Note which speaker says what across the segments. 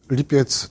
Speaker 1: Lipiec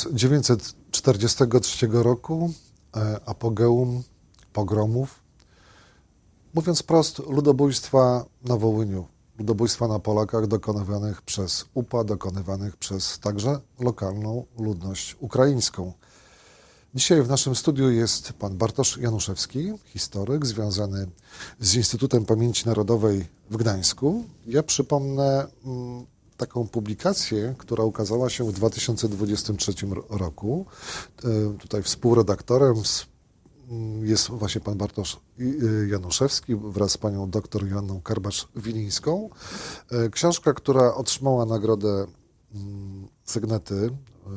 Speaker 1: 1943 roku, apogeum pogromów, mówiąc wprost, ludobójstwa na Wołyniu, ludobójstwa na Polakach dokonywanych przez UPA, dokonywanych przez także lokalną ludność ukraińską. Dzisiaj w naszym studiu jest pan Bartosz Januszewski, historyk związany z Instytutem Pamięci Narodowej w Gdańsku. Ja przypomnę taką publikację, która ukazała się w 2023 roku. Tutaj współredaktorem jest właśnie pan Bartosz Januszewski wraz z panią dr Joanną Karbacz-Wilińską. Książka, która otrzymała nagrodę Sygnety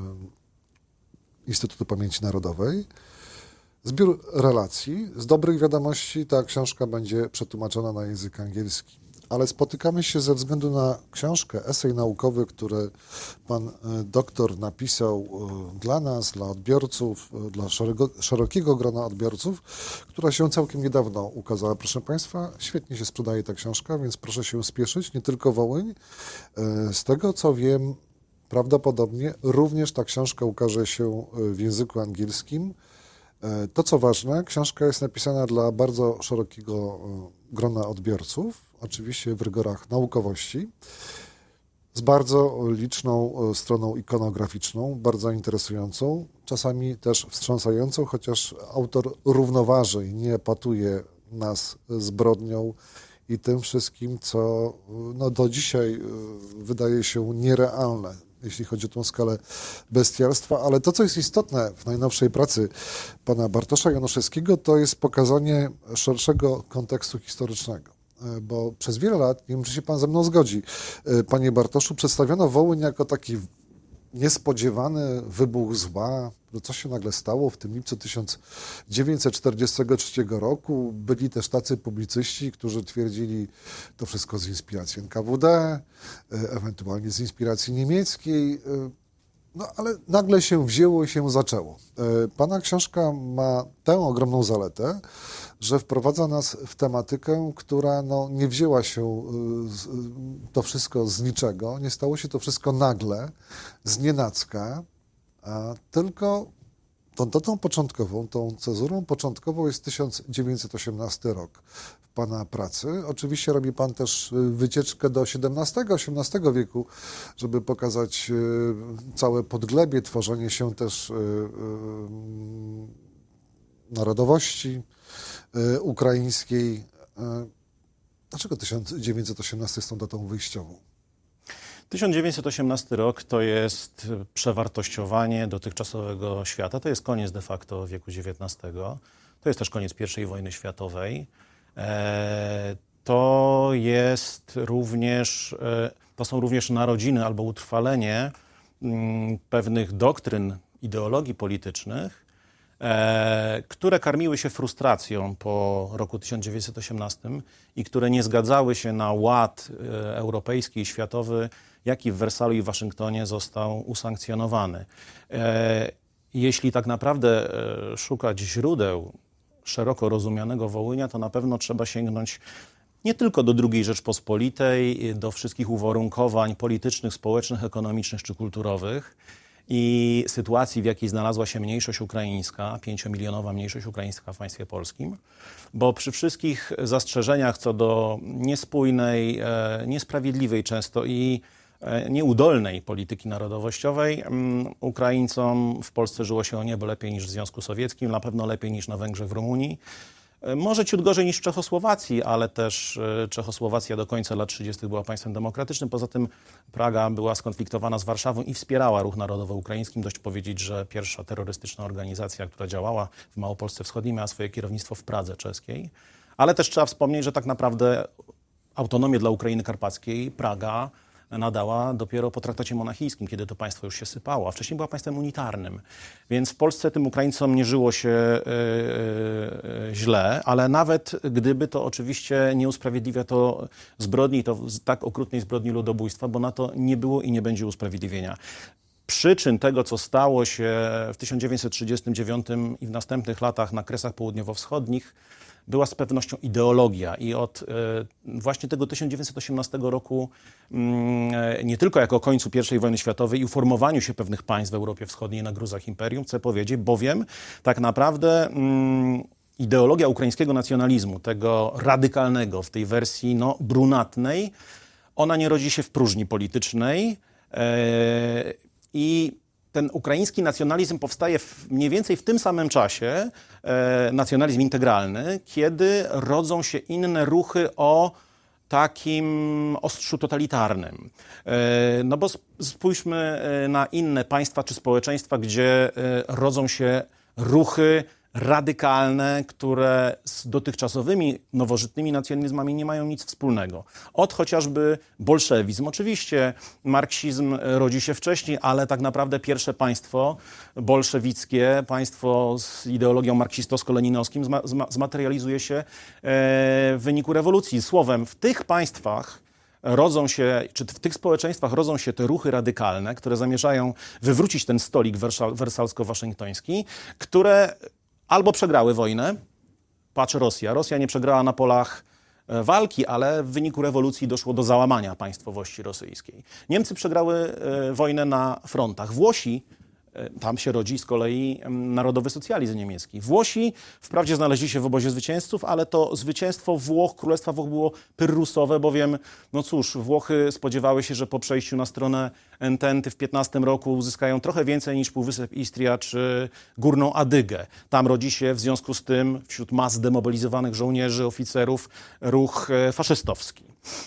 Speaker 1: Instytutu Pamięci Narodowej. Zbiór relacji. Z dobrych wiadomości ta książka będzie przetłumaczona na język angielski. Ale spotykamy się ze względu na książkę, esej naukowy, który pan doktor napisał dla nas, dla odbiorców, dla szerokiego grona odbiorców, która się całkiem niedawno ukazała. Proszę państwa, świetnie się sprzedaje ta książka, więc proszę się spieszyć, nie tylko Wołyń. Z tego co wiem, prawdopodobnie również ta książka ukaże się w języku angielskim. To co ważne, książka jest napisana dla bardzo szerokiego grona odbiorców, oczywiście w rygorach naukowości, z bardzo liczną stroną ikonograficzną, bardzo interesującą, czasami też wstrząsającą, chociaż autor równoważy i nie epatuje nas zbrodnią i tym wszystkim, co do dzisiaj wydaje się nierealne, jeśli chodzi o tą skalę bestialstwa, ale to, co jest istotne w najnowszej pracy pana Bartosza Januszewskiego, to jest pokazanie szerszego kontekstu historycznego. Bo przez wiele lat, nie wiem, czy się pan ze mną zgodzi, panie Bartoszu, przedstawiono Wołyń jako taki niespodziewany wybuch zła, że coś się nagle stało w tym lipcu 1943 roku. Byli też tacy publicyści, którzy twierdzili to wszystko z inspiracji NKWD, ewentualnie z inspiracji niemieckiej. No ale nagle się wzięło i się zaczęło. Pana książka ma tę ogromną zaletę, że wprowadza nas w tematykę, która nie wzięła się to wszystko z niczego, nie stało się to wszystko nagle, znienacka, a tylko tą datą początkową, tą cezurą początkową jest 1918 rok w pana pracy. Oczywiście robi pan też wycieczkę do XVII wieku, żeby pokazać całe podglebie, tworzenie się też narodowości ukraińskiej. Dlaczego 1918 jest tą datą wyjściową?
Speaker 2: 1918 rok to jest przewartościowanie dotychczasowego świata. To jest koniec de facto wieku XIX. To jest też koniec I wojny światowej. To są również narodziny albo utrwalenie pewnych doktryn, ideologii politycznych, które karmiły się frustracją po roku 1918 i które nie zgadzały się na ład europejski i światowy, jaki w Wersalu i w Waszyngtonie został usankcjonowany. Jeśli tak naprawdę szukać źródeł szeroko rozumianego Wołynia, to na pewno trzeba sięgnąć nie tylko do II Rzeczpospolitej, do wszystkich uwarunkowań politycznych, społecznych, ekonomicznych czy kulturowych i sytuacji, w jakiej znalazła się mniejszość ukraińska, 5-milionowa mniejszość ukraińska w państwie polskim, bo przy wszystkich zastrzeżeniach co do niespójnej, niesprawiedliwej często i nieudolnej polityki narodowościowej, Ukraińcom w Polsce żyło się o niebo lepiej niż w Związku Sowieckim, na pewno lepiej niż na Węgrzech, w Rumunii. Może ciut gorzej niż w Czechosłowacji, ale też Czechosłowacja do końca lat 30. była państwem demokratycznym. Poza tym Praga była skonfliktowana z Warszawą i wspierała ruch narodowo-ukraiński. Dość powiedzieć, że pierwsza terrorystyczna organizacja, która działała w Małopolsce Wschodniej, miała swoje kierownictwo w Pradze czeskiej. Ale też trzeba wspomnieć, że tak naprawdę autonomię dla Ukrainy Karpackiej Praga nadała dopiero po traktacie monachijskim, kiedy to państwo już się sypało, a wcześniej była państwem unitarnym. Więc w Polsce tym Ukraińcom nie żyło się źle, ale nawet gdyby to oczywiście nie usprawiedliwia to zbrodni, to tak okrutnej zbrodni ludobójstwa, bo na to nie było i nie będzie usprawiedliwienia. Przyczyn tego, co stało się w 1939 i w następnych latach na Kresach Południowo-Wschodnich, była z pewnością ideologia i od właśnie tego 1918 roku nie tylko jako końcu I wojny światowej i uformowaniu się pewnych państw w Europie Wschodniej na gruzach imperium, chcę powiedzieć, bowiem tak naprawdę ideologia ukraińskiego nacjonalizmu, tego radykalnego w tej wersji brunatnej, ona nie rodzi się w próżni politycznej i ten ukraiński nacjonalizm powstaje mniej więcej w tym samym czasie, nacjonalizm integralny, kiedy rodzą się inne ruchy o takim ostrzu totalitarnym. No bo spójrzmy na inne państwa czy społeczeństwa, gdzie rodzą się ruchy radykalne, które z dotychczasowymi, nowożytnymi nacjonalizmami nie mają nic wspólnego. Od chociażby bolszewizm. Oczywiście marksizm rodzi się wcześniej, ale tak naprawdę pierwsze państwo bolszewickie, państwo z ideologią marksistowsko-leninowskim zmaterializuje się w wyniku rewolucji. Słowem, w tych państwach rodzą się, czy w tych społeczeństwach rodzą się te ruchy radykalne, które zamierzają wywrócić ten stolik wersalsko-waszyngtoński, które albo przegrały wojnę, patrz Rosja. Rosja nie przegrała na polach walki, ale w wyniku rewolucji doszło do załamania państwowości rosyjskiej. Niemcy przegrały wojnę na frontach. Włosi, tam się rodzi z kolei narodowy socjalizm niemiecki. Włosi wprawdzie znaleźli się w obozie zwycięzców, ale to zwycięstwo Włoch, Królestwa Włoch było pyrrusowe, bowiem, no cóż, Włochy spodziewały się, że po przejściu na stronę Ententy w 15 roku uzyskają trochę więcej niż Półwysep Istria czy Górną Adygę. Tam rodzi się w związku z tym wśród mas zdemobilizowanych żołnierzy, oficerów ruch faszystowski.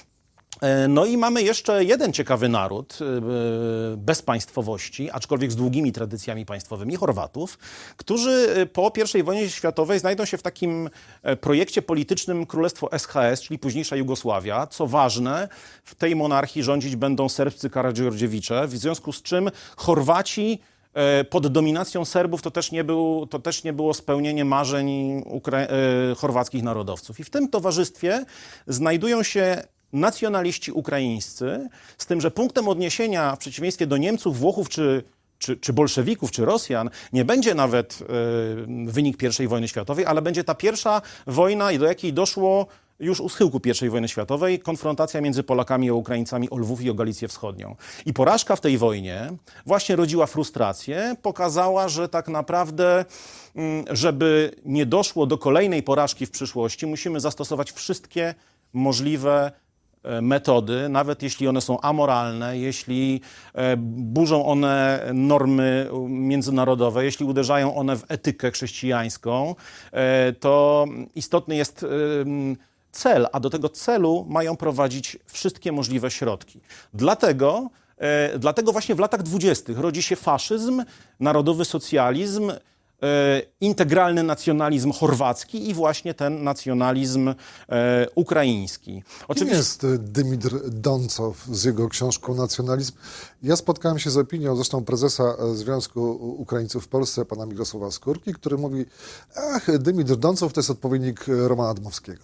Speaker 2: No i mamy jeszcze jeden ciekawy naród bez państwowości, aczkolwiek z długimi tradycjami państwowymi, Chorwatów, którzy po I wojnie światowej znajdą się w takim projekcie politycznym Królestwo SHS, czyli późniejsza Jugosławia. Co ważne, w tej monarchii rządzić będą serbscy Karađorđeviće, w związku z czym Chorwaci pod dominacją Serbów to też nie było spełnienie marzeń chorwackich narodowców. I w tym towarzystwie znajdują się nacjonaliści ukraińscy, z tym, że punktem odniesienia w przeciwieństwie do Niemców, Włochów czy bolszewików, czy Rosjan, nie będzie nawet wynik I wojny światowej, ale będzie ta pierwsza wojna, do jakiej doszło już u schyłku I wojny światowej, konfrontacja między Polakami a Ukraińcami o Lwów i o Galicję Wschodnią. I porażka w tej wojnie właśnie rodziła frustrację, pokazała, że tak naprawdę, żeby nie doszło do kolejnej porażki w przyszłości, musimy zastosować wszystkie możliwe metody, nawet jeśli one są amoralne, jeśli burzą one normy międzynarodowe, jeśli uderzają one w etykę chrześcijańską, to istotny jest cel, a do tego celu mają prowadzić wszystkie możliwe środki. Dlatego właśnie w latach 20. rodzi się faszyzm, narodowy socjalizm, integralny nacjonalizm chorwacki i właśnie ten nacjonalizm ukraiński.
Speaker 1: Kim jest Dymitr Doncow z jego książką Nacjonalizm? Ja spotkałem się z opinią zresztą prezesa Związku Ukraińców w Polsce, pana Mirosława Skórki, który mówi, Dymitr Doncow to jest odpowiednik Romana Dmowskiego.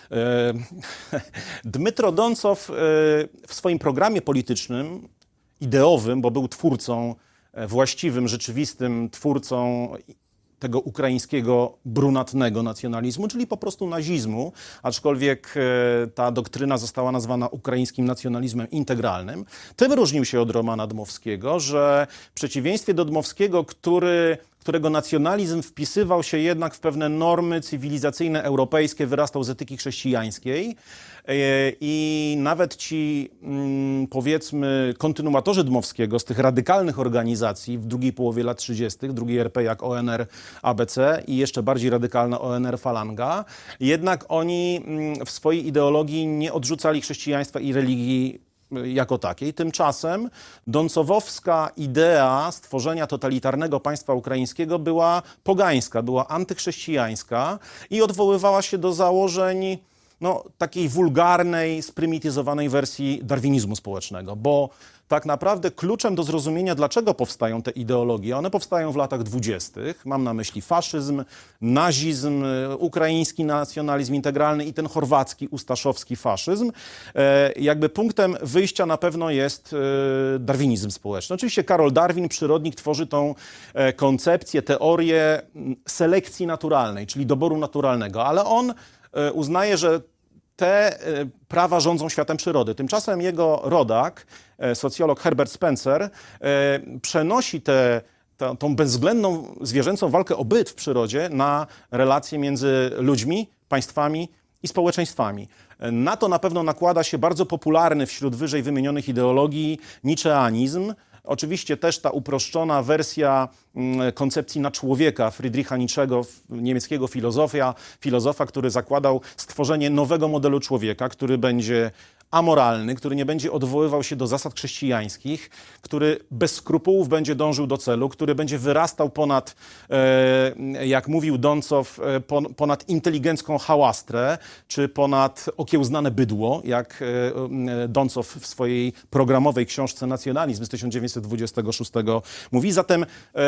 Speaker 2: Dmytro Doncow w swoim programie politycznym, ideowym, bo był twórcą, właściwym, rzeczywistym twórcą tego ukraińskiego brunatnego nacjonalizmu, czyli po prostu nazizmu, aczkolwiek ta doktryna została nazwana ukraińskim nacjonalizmem integralnym. Tym różnił się od Romana Dmowskiego, że w przeciwieństwie do Dmowskiego, którego nacjonalizm wpisywał się jednak w pewne normy cywilizacyjne europejskie, wyrastał z etyki chrześcijańskiej i nawet ci, powiedzmy, kontynuatorzy Dmowskiego z tych radykalnych organizacji w drugiej połowie lat 30., drugiej RP jak ONR ABC i jeszcze bardziej radykalna ONR Falanga, jednak oni w swojej ideologii nie odrzucali chrześcijaństwa i religii jako takiej. Tymczasem doncowowska idea stworzenia totalitarnego państwa ukraińskiego była pogańska, była antychrześcijańska i odwoływała się do założeń takiej wulgarnej, sprymityzowanej wersji darwinizmu społecznego, bo tak naprawdę kluczem do zrozumienia, dlaczego powstają te ideologie. One powstają w latach 20. Mam na myśli faszyzm, nazizm, ukraiński nacjonalizm integralny i ten chorwacki, ustaszowski faszyzm. Jakby punktem wyjścia na pewno jest darwinizm społeczny. Oczywiście Karol Darwin, przyrodnik, tworzy tą koncepcję, teorię selekcji naturalnej, czyli doboru naturalnego, ale on uznaje, że te prawa rządzą światem przyrody. Tymczasem jego rodak, socjolog Herbert Spencer, przenosi tą bezwzględną zwierzęcą walkę o byt w przyrodzie na relacje między ludźmi, państwami i społeczeństwami. Na to na pewno nakłada się bardzo popularny wśród wyżej wymienionych ideologii niczeanizm. Oczywiście też ta uproszczona wersja koncepcji na człowieka Friedricha Nietzschego, niemieckiego filozofa, który zakładał stworzenie nowego modelu człowieka, który będzie amoralny, który nie będzie odwoływał się do zasad chrześcijańskich, który bez skrupułów będzie dążył do celu, który będzie wyrastał ponad, jak mówił Doncow, ponad inteligencką hałastrę, czy ponad okiełznane bydło, jak Doncow w swojej programowej książce Nacjonalizm z 1926 mówi. Zatem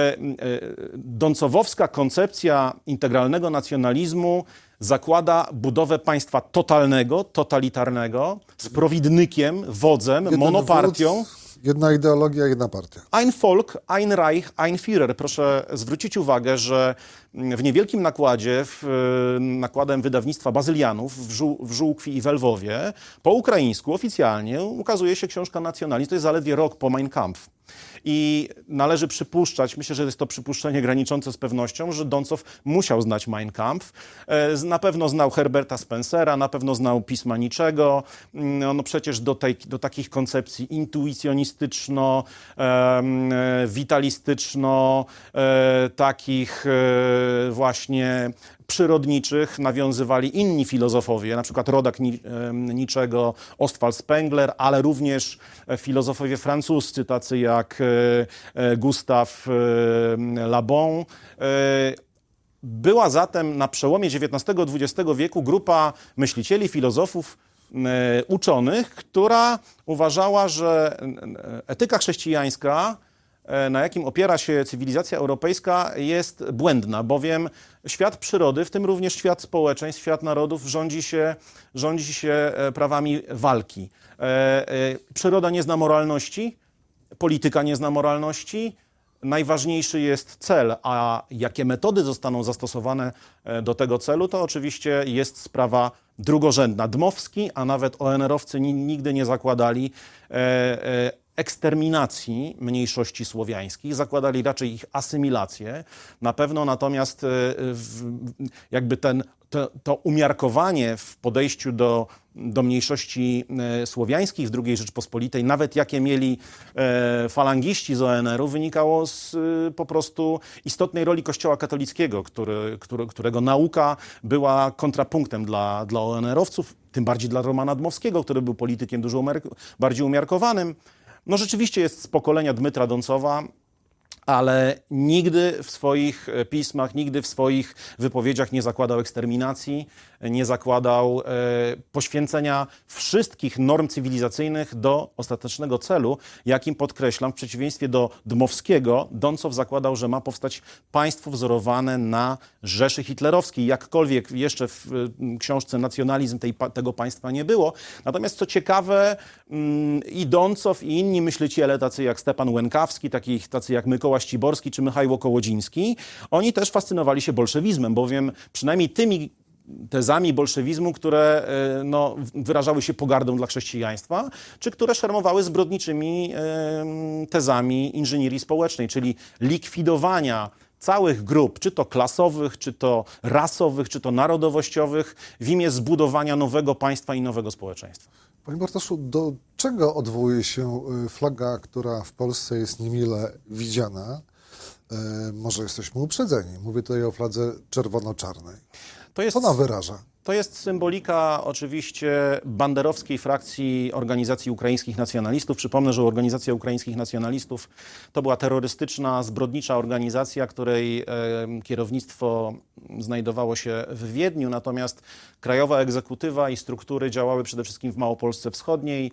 Speaker 2: doncowowska koncepcja integralnego nacjonalizmu zakłada budowę państwa totalnego, totalitarnego, z prowidnykiem, wodzem,
Speaker 1: Jeden
Speaker 2: monopartią.
Speaker 1: wódz, jedna ideologia, jedna partia.
Speaker 2: Ein Volk, ein Reich, ein Führer. Proszę zwrócić uwagę, że w niewielkim nakładzie, nakładem wydawnictwa Bazylianów w Żółkwi i w Lwowie, po ukraińsku oficjalnie ukazuje się książka Nacjonalizm. To jest zaledwie rok po Mein Kampf. I należy przypuszczać, myślę, że jest to przypuszczenie graniczące z pewnością, że Doncow musiał znać Mein Kampf. Na pewno znał Herberta Spencera, na pewno znał pisma Nietzschego. No przecież do takich koncepcji intuicjonistyczno, witalistyczno, takich właśnie przyrodniczych nawiązywali inni filozofowie, na przykład rodak Nietzschego, Ostwald Spengler, ale również filozofowie francuscy, tacy jak Gustave Le Bon. Była zatem na przełomie XIX-XX wieku grupa myślicieli, filozofów, uczonych, która uważała, że etyka chrześcijańska, na jakim opiera się cywilizacja europejska, jest błędna, bowiem świat przyrody, w tym również świat społeczeństw, świat narodów rządzi się prawami walki. Przyroda nie zna moralności, polityka nie zna moralności, najważniejszy jest cel, a jakie metody zostaną zastosowane do tego celu, to oczywiście jest sprawa drugorzędna. Dmowski, a nawet ONR-owcy nigdy nie zakładali eksterminacji mniejszości słowiańskich, zakładali raczej ich asymilację. Na pewno natomiast jakby to umiarkowanie w podejściu do mniejszości słowiańskich w II Rzeczpospolitej, nawet jakie mieli falangiści z ONR-u, wynikało z po prostu istotnej roli Kościoła katolickiego, którego nauka była kontrapunktem dla ONR-owców, tym bardziej dla Romana Dmowskiego, który był politykiem dużo bardziej umiarkowanym. No rzeczywiście jest z pokolenia Dmytra Doncowa, ale nigdy w swoich pismach, nigdy w swoich wypowiedziach nie zakładał eksterminacji, nie zakładał poświęcenia wszystkich norm cywilizacyjnych do ostatecznego celu, jakim, podkreślam, w przeciwieństwie do Dmowskiego, Doncow zakładał, że ma powstać państwo wzorowane na Rzeszy Hitlerowskiej. Jakkolwiek jeszcze w książce Nacjonalizm tego państwa nie było. Natomiast co ciekawe, i Doncow, i inni myśliciele, tacy jak Stepan Łękawski, tacy jak Mykoła Ściborski czy Michajło Kołodziński, oni też fascynowali się bolszewizmem, bowiem przynajmniej tymi tezami bolszewizmu, które wyrażały się pogardą dla chrześcijaństwa, czy które szermowały zbrodniczymi tezami inżynierii społecznej, czyli likwidowania całych grup, czy to klasowych, czy to rasowych, czy to narodowościowych, w imię zbudowania nowego państwa i nowego społeczeństwa.
Speaker 1: Panie Bartoszu, do czego odwołuje się flaga, która w Polsce jest niemile widziana? Może jesteśmy uprzedzeni. Mówię tutaj o fladze czerwono-czarnej. Co ona wyraża?
Speaker 2: To jest symbolika oczywiście banderowskiej frakcji Organizacji Ukraińskich Nacjonalistów. Przypomnę, że Organizacja Ukraińskich Nacjonalistów to była terrorystyczna, zbrodnicza organizacja, której kierownictwo znajdowało się w Wiedniu, natomiast krajowa egzekutywa i struktury działały przede wszystkim w Małopolsce Wschodniej.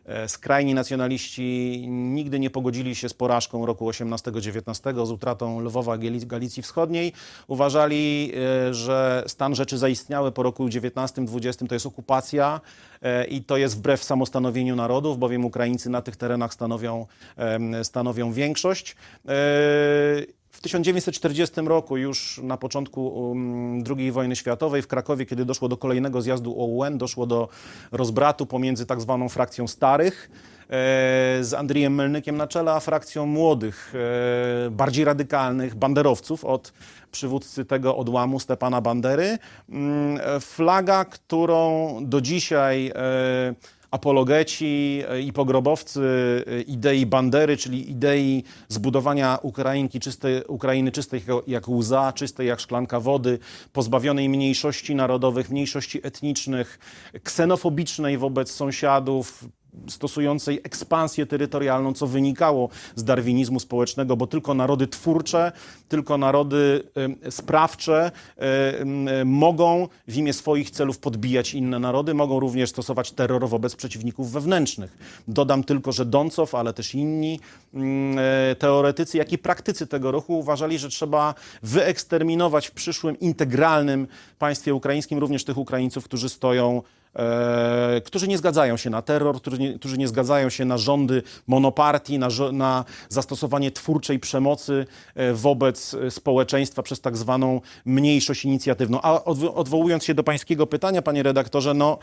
Speaker 2: Skrajni nacjonaliści nigdy nie pogodzili się z porażką roku 18-19, z utratą Lwowa, Galicji Wschodniej. Uważali, że stan rzeczy zaistniały po roku 19-20 to jest okupacja i to jest wbrew samostanowieniu narodów, bowiem Ukraińcy na tych terenach stanowią większość. W 1940 roku, już na początku II wojny światowej w Krakowie, kiedy doszło do kolejnego zjazdu OUN, doszło do rozbratu pomiędzy tak zwaną frakcją starych z Andrijem Melnykiem na czele, a frakcją młodych, bardziej radykalnych banderowców od przywódcy tego odłamu Stepana Bandery. Flaga, którą do dzisiaj apologeci i pogrobowcy idei Bandery, czyli idei zbudowania Ukrainy czystej jak łza, czystej jak szklanka wody, pozbawionej mniejszości narodowych, mniejszości etnicznych, ksenofobicznej wobec sąsiadów, stosującej ekspansję terytorialną, co wynikało z darwinizmu społecznego, bo tylko narody twórcze, tylko narody sprawcze mogą w imię swoich celów podbijać inne narody, mogą również stosować terror wobec przeciwników wewnętrznych. Dodam tylko, że Doncow, ale też inni teoretycy, jak i praktycy tego ruchu uważali, że trzeba wyeksterminować w przyszłym integralnym państwie ukraińskim również tych Ukraińców, którzy nie zgadzają się na terror, którzy nie zgadzają się na rządy monopartii, na zastosowanie twórczej przemocy wobec społeczeństwa przez tak zwaną mniejszość inicjatywną. A odwołując się do pańskiego pytania, panie redaktorze, no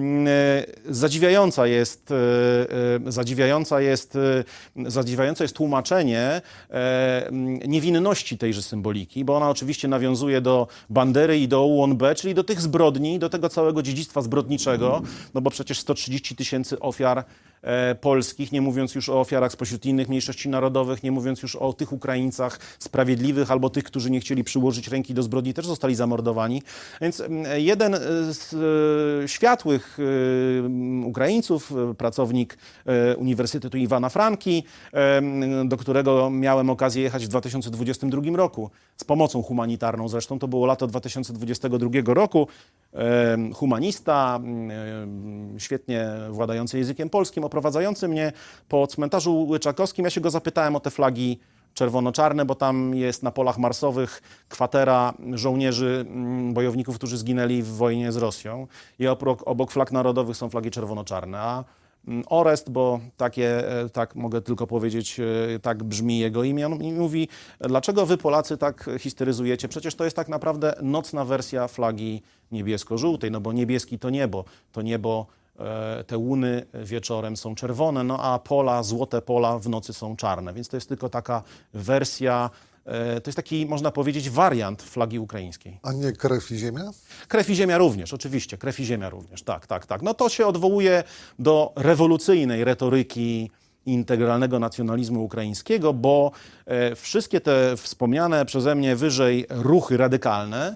Speaker 2: zadziwiające jest tłumaczenie niewinności tejże symboliki, bo ona oczywiście nawiązuje do Bandery i do UONB, czyli do tych zbrodni, do tego całego dziedzictwa zbrodniczego, no bo przecież 130 000 ofiar polskich, nie mówiąc już o ofiarach spośród innych mniejszości narodowych, nie mówiąc już o tych Ukraińcach sprawiedliwych albo tych, którzy nie chcieli przyłożyć ręki do zbrodni, też zostali zamordowani. Więc jeden z światłych Ukraińców, pracownik Uniwersytetu Iwana Franki, do którego miałem okazję jechać w 2022 roku z pomocą humanitarną, zresztą to było lato 2022 roku, humanista, świetnie władający językiem polskim, oprowadzający mnie po cmentarzu Łyczakowskim. Ja się go zapytałem o te flagi czerwono-czarne, bo tam jest na polach marsowych kwatera żołnierzy, bojowników, którzy zginęli w wojnie z Rosją. I obok flag narodowych są flagi czerwono-czarne. A Orest, bo tak mogę tylko powiedzieć, tak brzmi jego imię, on mi mówi, dlaczego wy Polacy tak histeryzujecie? Przecież to jest tak naprawdę nocna wersja flagi niebiesko-żółtej, no bo niebieski to niebo, te łuny wieczorem są czerwone, no a pola, złote pola w nocy są czarne, więc to jest tylko taka wersja, to jest taki, można powiedzieć, wariant flagi ukraińskiej.
Speaker 1: A nie krew i ziemia?
Speaker 2: Krew i ziemia również, oczywiście, krew i ziemia również, tak. No to się odwołuje do rewolucyjnej retoryki integralnego nacjonalizmu ukraińskiego, bo wszystkie te wspomniane przeze mnie wyżej ruchy radykalne,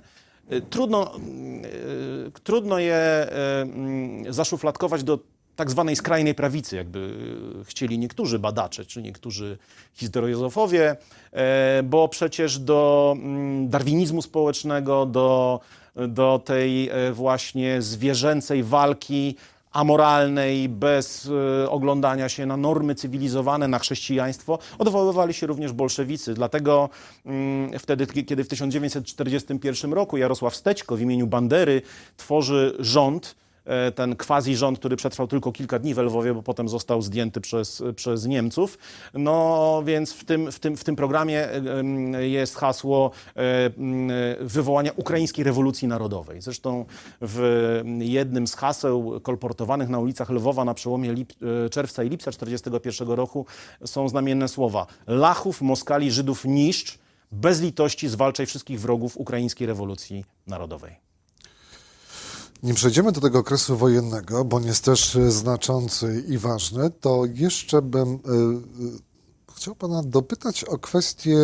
Speaker 2: trudno je zaszufladkować do tak zwanej skrajnej prawicy, jakby chcieli niektórzy badacze, czy niektórzy historiozofowie, bo przecież do darwinizmu społecznego, do tej właśnie zwierzęcej walki amoralnej, bez oglądania się na normy cywilizowane, na chrześcijaństwo, odwoływali się również bolszewicy. Dlatego wtedy, kiedy w 1941 roku Jarosław Stećko w imieniu Bandery tworzy rząd, ten quasi-rząd, który przetrwał tylko kilka dni w Lwowie, bo potem został zdjęty przez Niemców. No więc w tym programie jest hasło wywołania ukraińskiej rewolucji narodowej. Zresztą w jednym z haseł kolportowanych na ulicach Lwowa na przełomie czerwca i lipca 1941 roku są znamienne słowa: Lachów, Moskali, Żydów niszcz, bez litości zwalczaj wszystkich wrogów ukraińskiej rewolucji narodowej.
Speaker 1: Nim przejdziemy do tego okresu wojennego, bo on jest też znaczący i ważny, to jeszcze bym chciał pana dopytać o kwestię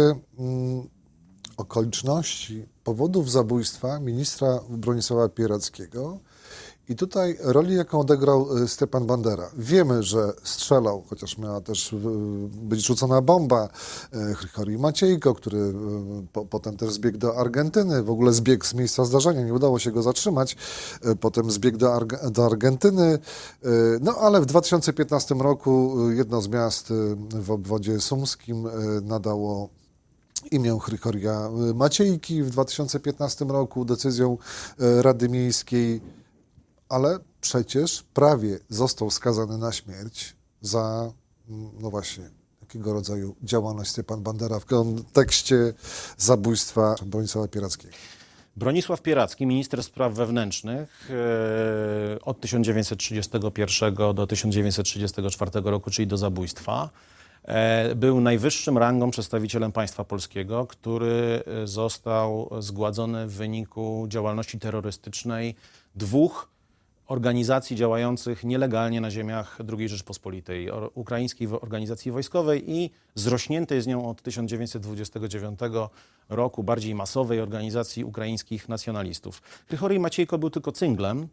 Speaker 1: okoliczności, powodów zabójstwa ministra Bronisława Pierackiego I tutaj roli, jaką odegrał Stepan Bandera. Wiemy, że strzelał, chociaż miała też być rzucona bomba, Hrychory Maciejko, który potem też zbiegł do Argentyny, w ogóle zbiegł z miejsca zdarzenia, nie udało się go zatrzymać, potem zbiegł do Argentyny, no ale w 2015 roku jedno z miast w obwodzie sumskim nadało imię Hrychoria Maciejki w 2015 roku decyzją Rady Miejskiej, ale przecież prawie został skazany na śmierć za, no właśnie, jakiego rodzaju działalność Stepan Bandera w kontekście zabójstwa Bronisława Pierackiego.
Speaker 2: Bronisław Pieracki, minister spraw wewnętrznych od 1931 do 1934 roku, czyli do zabójstwa, był najwyższym rangą przedstawicielem państwa polskiego, który został zgładzony w wyniku działalności terrorystycznej dwóch organizacji działających nielegalnie na ziemiach II Rzeczpospolitej, ukraińskiej organizacji wojskowej i zrośniętej z nią od 1929 roku bardziej masowej organizacji ukraińskich nacjonalistów. Hrychory Maciejko był tylko cynglem.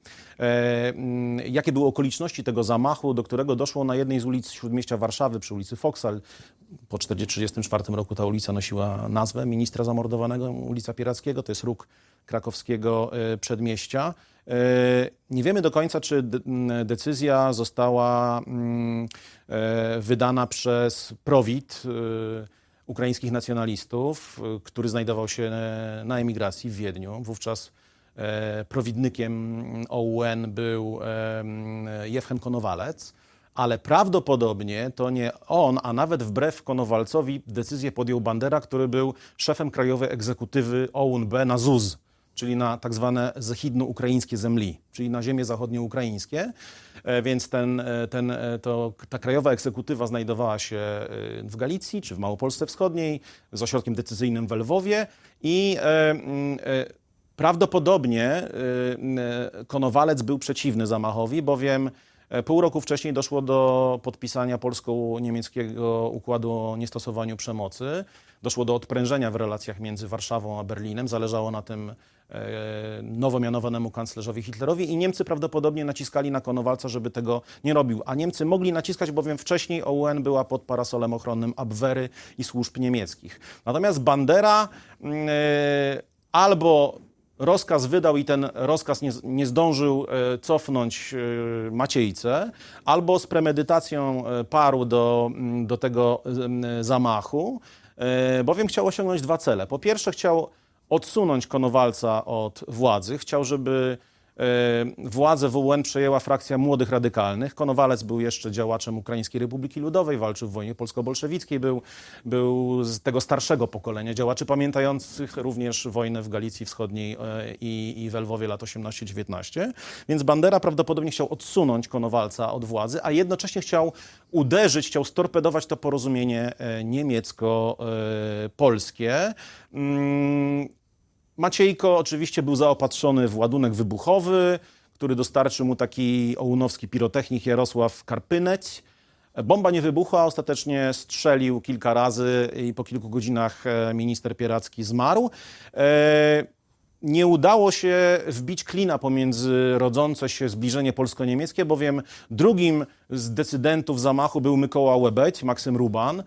Speaker 2: Jakie były okoliczności tego zamachu, do którego doszło na jednej z ulic Śródmieścia Warszawy, przy ulicy Foksal. Po 1934 roku ta ulica nosiła nazwę ministra zamordowanego, ulica Pierackiego, to jest róg krakowskiego przedmieścia. Nie wiemy do końca, czy decyzja została wydana przez Prowid ukraińskich nacjonalistów, który znajdował się na emigracji w Wiedniu. Wówczas prowidnykiem OUN był Jewchem Konowalec, ale prawdopodobnie to nie on, a nawet wbrew Konowalcowi decyzję podjął Bandera, który był szefem krajowej egzekutywy OUN-B na ZUZ, czyli na tak zwane zachidno-ukraińskie zemli, czyli na ziemie zachodnioukraińskie. Więc ta krajowa egzekutywa znajdowała się w Galicji czy w Małopolsce Wschodniej z ośrodkiem decyzyjnym w Lwowie i prawdopodobnie Konowalec był przeciwny zamachowi, bowiem pół roku wcześniej doszło do podpisania polsko-niemieckiego układu o niestosowaniu przemocy. Doszło do odprężenia w relacjach między Warszawą a Berlinem. Zależało na tym nowo mianowanemu kanclerzowi Hitlerowi i Niemcy prawdopodobnie naciskali na Konowalca, żeby tego nie robił. A Niemcy mogli naciskać, bowiem wcześniej OUN była pod parasolem ochronnym Abwehry i służb niemieckich. Natomiast Bandera albo rozkaz wydał i ten rozkaz nie zdążył cofnąć Maciejce, albo z premedytacją parł do tego zamachu, bowiem chciał osiągnąć dwa cele. Po pierwsze chciał odsunąć Konowalca od władzy, chciał, żeby władzę w OUN przejęła frakcja młodych radykalnych. Konowalec był jeszcze działaczem Ukraińskiej Republiki Ludowej, walczył w wojnie polsko-bolszewickiej, był z tego starszego pokolenia działaczy pamiętających również wojnę w Galicji Wschodniej i w Lwowie lat 18-19. Więc Bandera prawdopodobnie chciał odsunąć Konowalca od władzy, a jednocześnie chciał chciał storpedować to porozumienie niemiecko-polskie. Maciejko oczywiście był zaopatrzony w ładunek wybuchowy, który dostarczył mu taki ołunowski pirotechnik Jarosław Karpyneć. Bomba nie wybuchła, ostatecznie strzelił kilka razy i po kilku godzinach minister Pieracki zmarł. Nie udało się wbić klina pomiędzy rodzące się zbliżenie polsko-niemieckie, bowiem drugim z decydentów zamachu był Mykoła Łebeć, Maksym Ruban.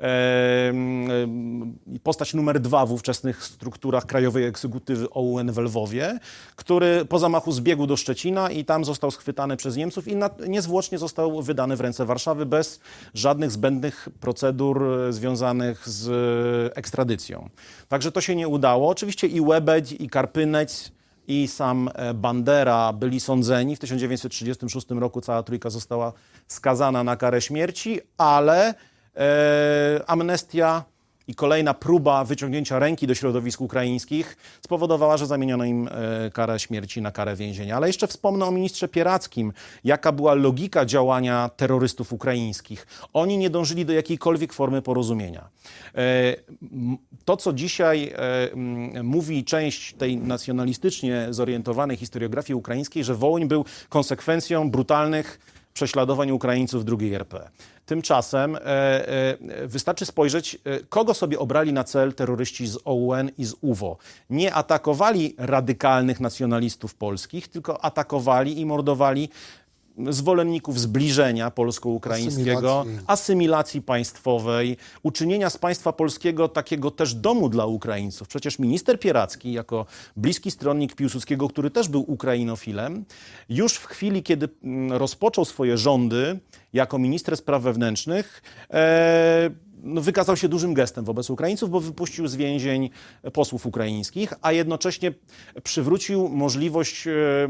Speaker 2: Postać numer 2 w ówczesnych strukturach krajowej egzekutywy OUN w Lwowie, który po zamachu zbiegł do Szczecina i tam został schwytany przez Niemców i niezwłocznie został wydany w ręce Warszawy bez żadnych zbędnych procedur związanych z ekstradycją. Także to się nie udało. Oczywiście i Łebeć, i Karpyneć, i sam Bandera byli sądzeni. W 1936 roku cała trójka została skazana na karę śmierci, ale amnestia i kolejna próba wyciągnięcia ręki do środowisk ukraińskich spowodowała, że zamieniono im karę śmierci na karę więzienia. Ale jeszcze wspomnę o ministrze Pierackim, jaka była logika działania terrorystów ukraińskich. Oni nie dążyli do jakiejkolwiek formy porozumienia. To, co dzisiaj mówi część tej nacjonalistycznie zorientowanej historiografii ukraińskiej, że Wołyń był konsekwencją brutalnych prześladowań Ukraińców II RP. Tymczasem wystarczy spojrzeć, kogo sobie obrali na cel terroryści z OUN i z UWO. Nie atakowali radykalnych nacjonalistów polskich, tylko atakowali i mordowali zwolenników zbliżenia polsko-ukraińskiego, asymilacji państwowej, uczynienia z państwa polskiego takiego też domu dla Ukraińców. Przecież minister Pieracki, jako bliski stronnik Piłsudskiego, który też był ukrainofilem, już w chwili, kiedy rozpoczął swoje rządy jako minister spraw wewnętrznych, wykazał się dużym gestem wobec Ukraińców, bo wypuścił z więzień posłów ukraińskich, a jednocześnie przywrócił możliwość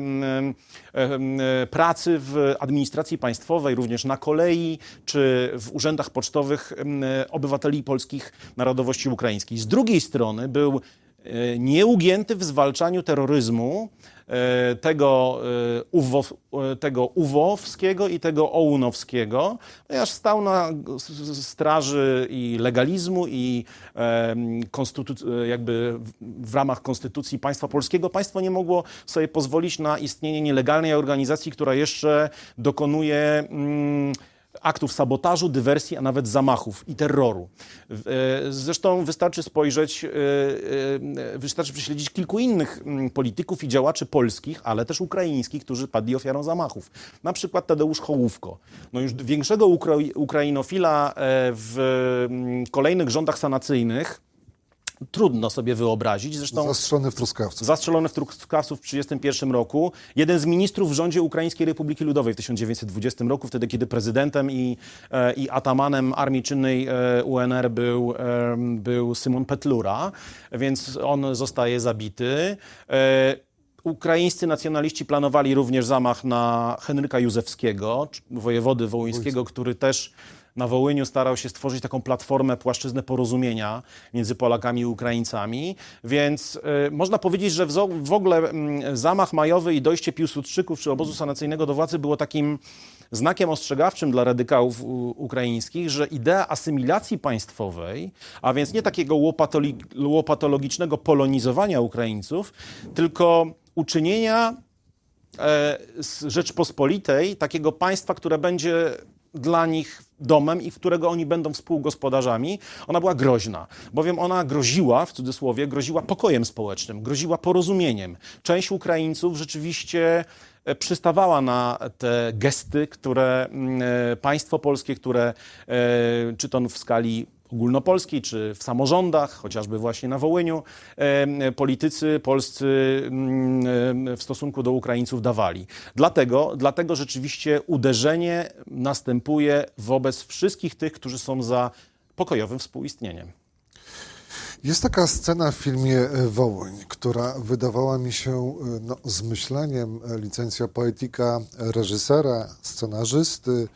Speaker 2: pracy w administracji państwowej, również na kolei czy w urzędach pocztowych obywateli polskich narodowości ukraińskiej. Z drugiej strony był nieugięty w zwalczaniu terroryzmu tego uwowskiego i tego ounowskiego, ponieważ stał na straży i legalizmu i jakby w ramach konstytucji państwa polskiego. Państwo nie mogło sobie pozwolić na istnienie nielegalnej organizacji, która jeszcze dokonuje aktów sabotażu, dywersji, a nawet zamachów i terroru. Zresztą wystarczy spojrzeć, wystarczy prześledzić kilku innych polityków i działaczy polskich, ale też ukraińskich, którzy padli ofiarą zamachów. Na przykład Tadeusz Hołówko. No już większego ukrainofila w kolejnych rządach sanacyjnych trudno sobie wyobrazić. Zresztą
Speaker 1: zastrzelony w Truskawcu.
Speaker 2: Zastrzelony w Truskawcu w 1931 roku. Jeden z ministrów w rządzie Ukraińskiej Republiki Ludowej w 1920 roku, wtedy kiedy prezydentem i atamanem Armii Czynnej UNR był Szymon Petlura, więc on zostaje zabity. Ukraińscy nacjonaliści planowali również zamach na Henryka Józefskiego, wojewody wołyńskiego, który też na Wołyniu starał się stworzyć taką platformę, płaszczyznę porozumienia między Polakami i Ukraińcami, więc można powiedzieć, że w ogóle zamach majowy i dojście Piłsudczyków czy obozu sanacyjnego do władzy było takim znakiem ostrzegawczym dla radykałów ukraińskich, że idea asymilacji państwowej, a więc nie takiego łopatologicznego polonizowania Ukraińców, tylko uczynienia z Rzeczpospolitej takiego państwa, które będzie dla nich domem i w którego oni będą współgospodarzami, ona była groźna, bowiem ona groziła, w cudzysłowie, groziła pokojem społecznym, groziła porozumieniem. Część Ukraińców rzeczywiście przystawała na te gesty, które państwo polskie, które czy to w skali ogólnopolskiej, czy w samorządach, chociażby właśnie na Wołyniu, politycy polscy w stosunku do Ukraińców dawali. Dlatego rzeczywiście uderzenie następuje wobec wszystkich tych, którzy są za pokojowym współistnieniem.
Speaker 1: Jest taka scena w filmie Wołyń, która wydawała mi się zmyśleniem, licencja poetyka reżysera, scenarzysty,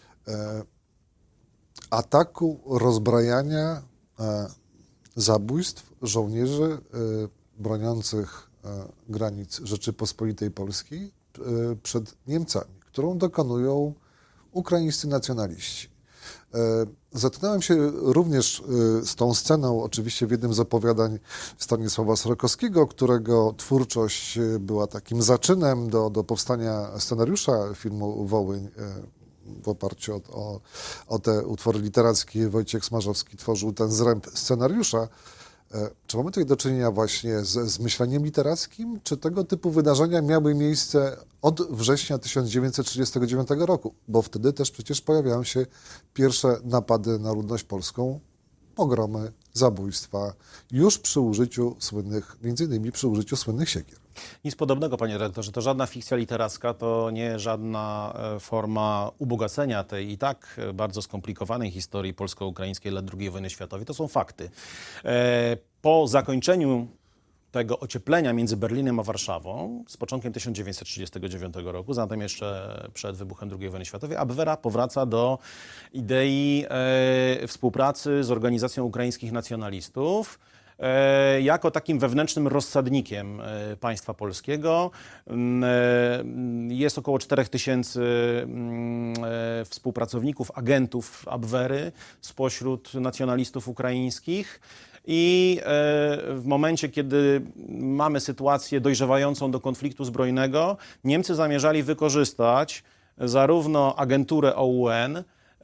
Speaker 1: ataku, rozbrajania, zabójstw żołnierzy broniących granic Rzeczypospolitej Polskiej przed Niemcami, którą dokonują ukraińscy nacjonaliści. Zetknąłem się również z tą sceną, oczywiście w jednym z opowiadań Stanisława Srokowskiego, którego twórczość była takim zaczynem do powstania scenariusza filmu Wołyń. W oparciu o te utwory literackie Wojciech Smarzowski tworzył ten zręb scenariusza. Czy mamy tutaj do czynienia właśnie z myśleniem literackim, czy tego typu wydarzenia miały miejsce od września 1939 roku? Bo wtedy też przecież pojawiają się pierwsze napady na ludność polską, pogromy, zabójstwa, już przy użyciu słynnych, między innymi przy użyciu słynnych siekier.
Speaker 2: Nic podobnego, panie redaktorze. To żadna fikcja literacka, to nie żadna forma ubogacenia tej i tak bardzo skomplikowanej historii polsko-ukraińskiej lat II wojny światowej. To są fakty. Po zakończeniu tego ocieplenia między Berlinem a Warszawą z początkiem 1939 roku, zatem jeszcze przed wybuchem II wojny światowej, Abwera powraca do idei współpracy z Organizacją Ukraińskich Nacjonalistów jako takim wewnętrznym rozsadnikiem państwa polskiego. Jest około 4000 współpracowników, agentów Abwery spośród nacjonalistów ukraińskich. I w momencie, kiedy mamy sytuację dojrzewającą do konfliktu zbrojnego, Niemcy zamierzali wykorzystać zarówno agenturę OUN,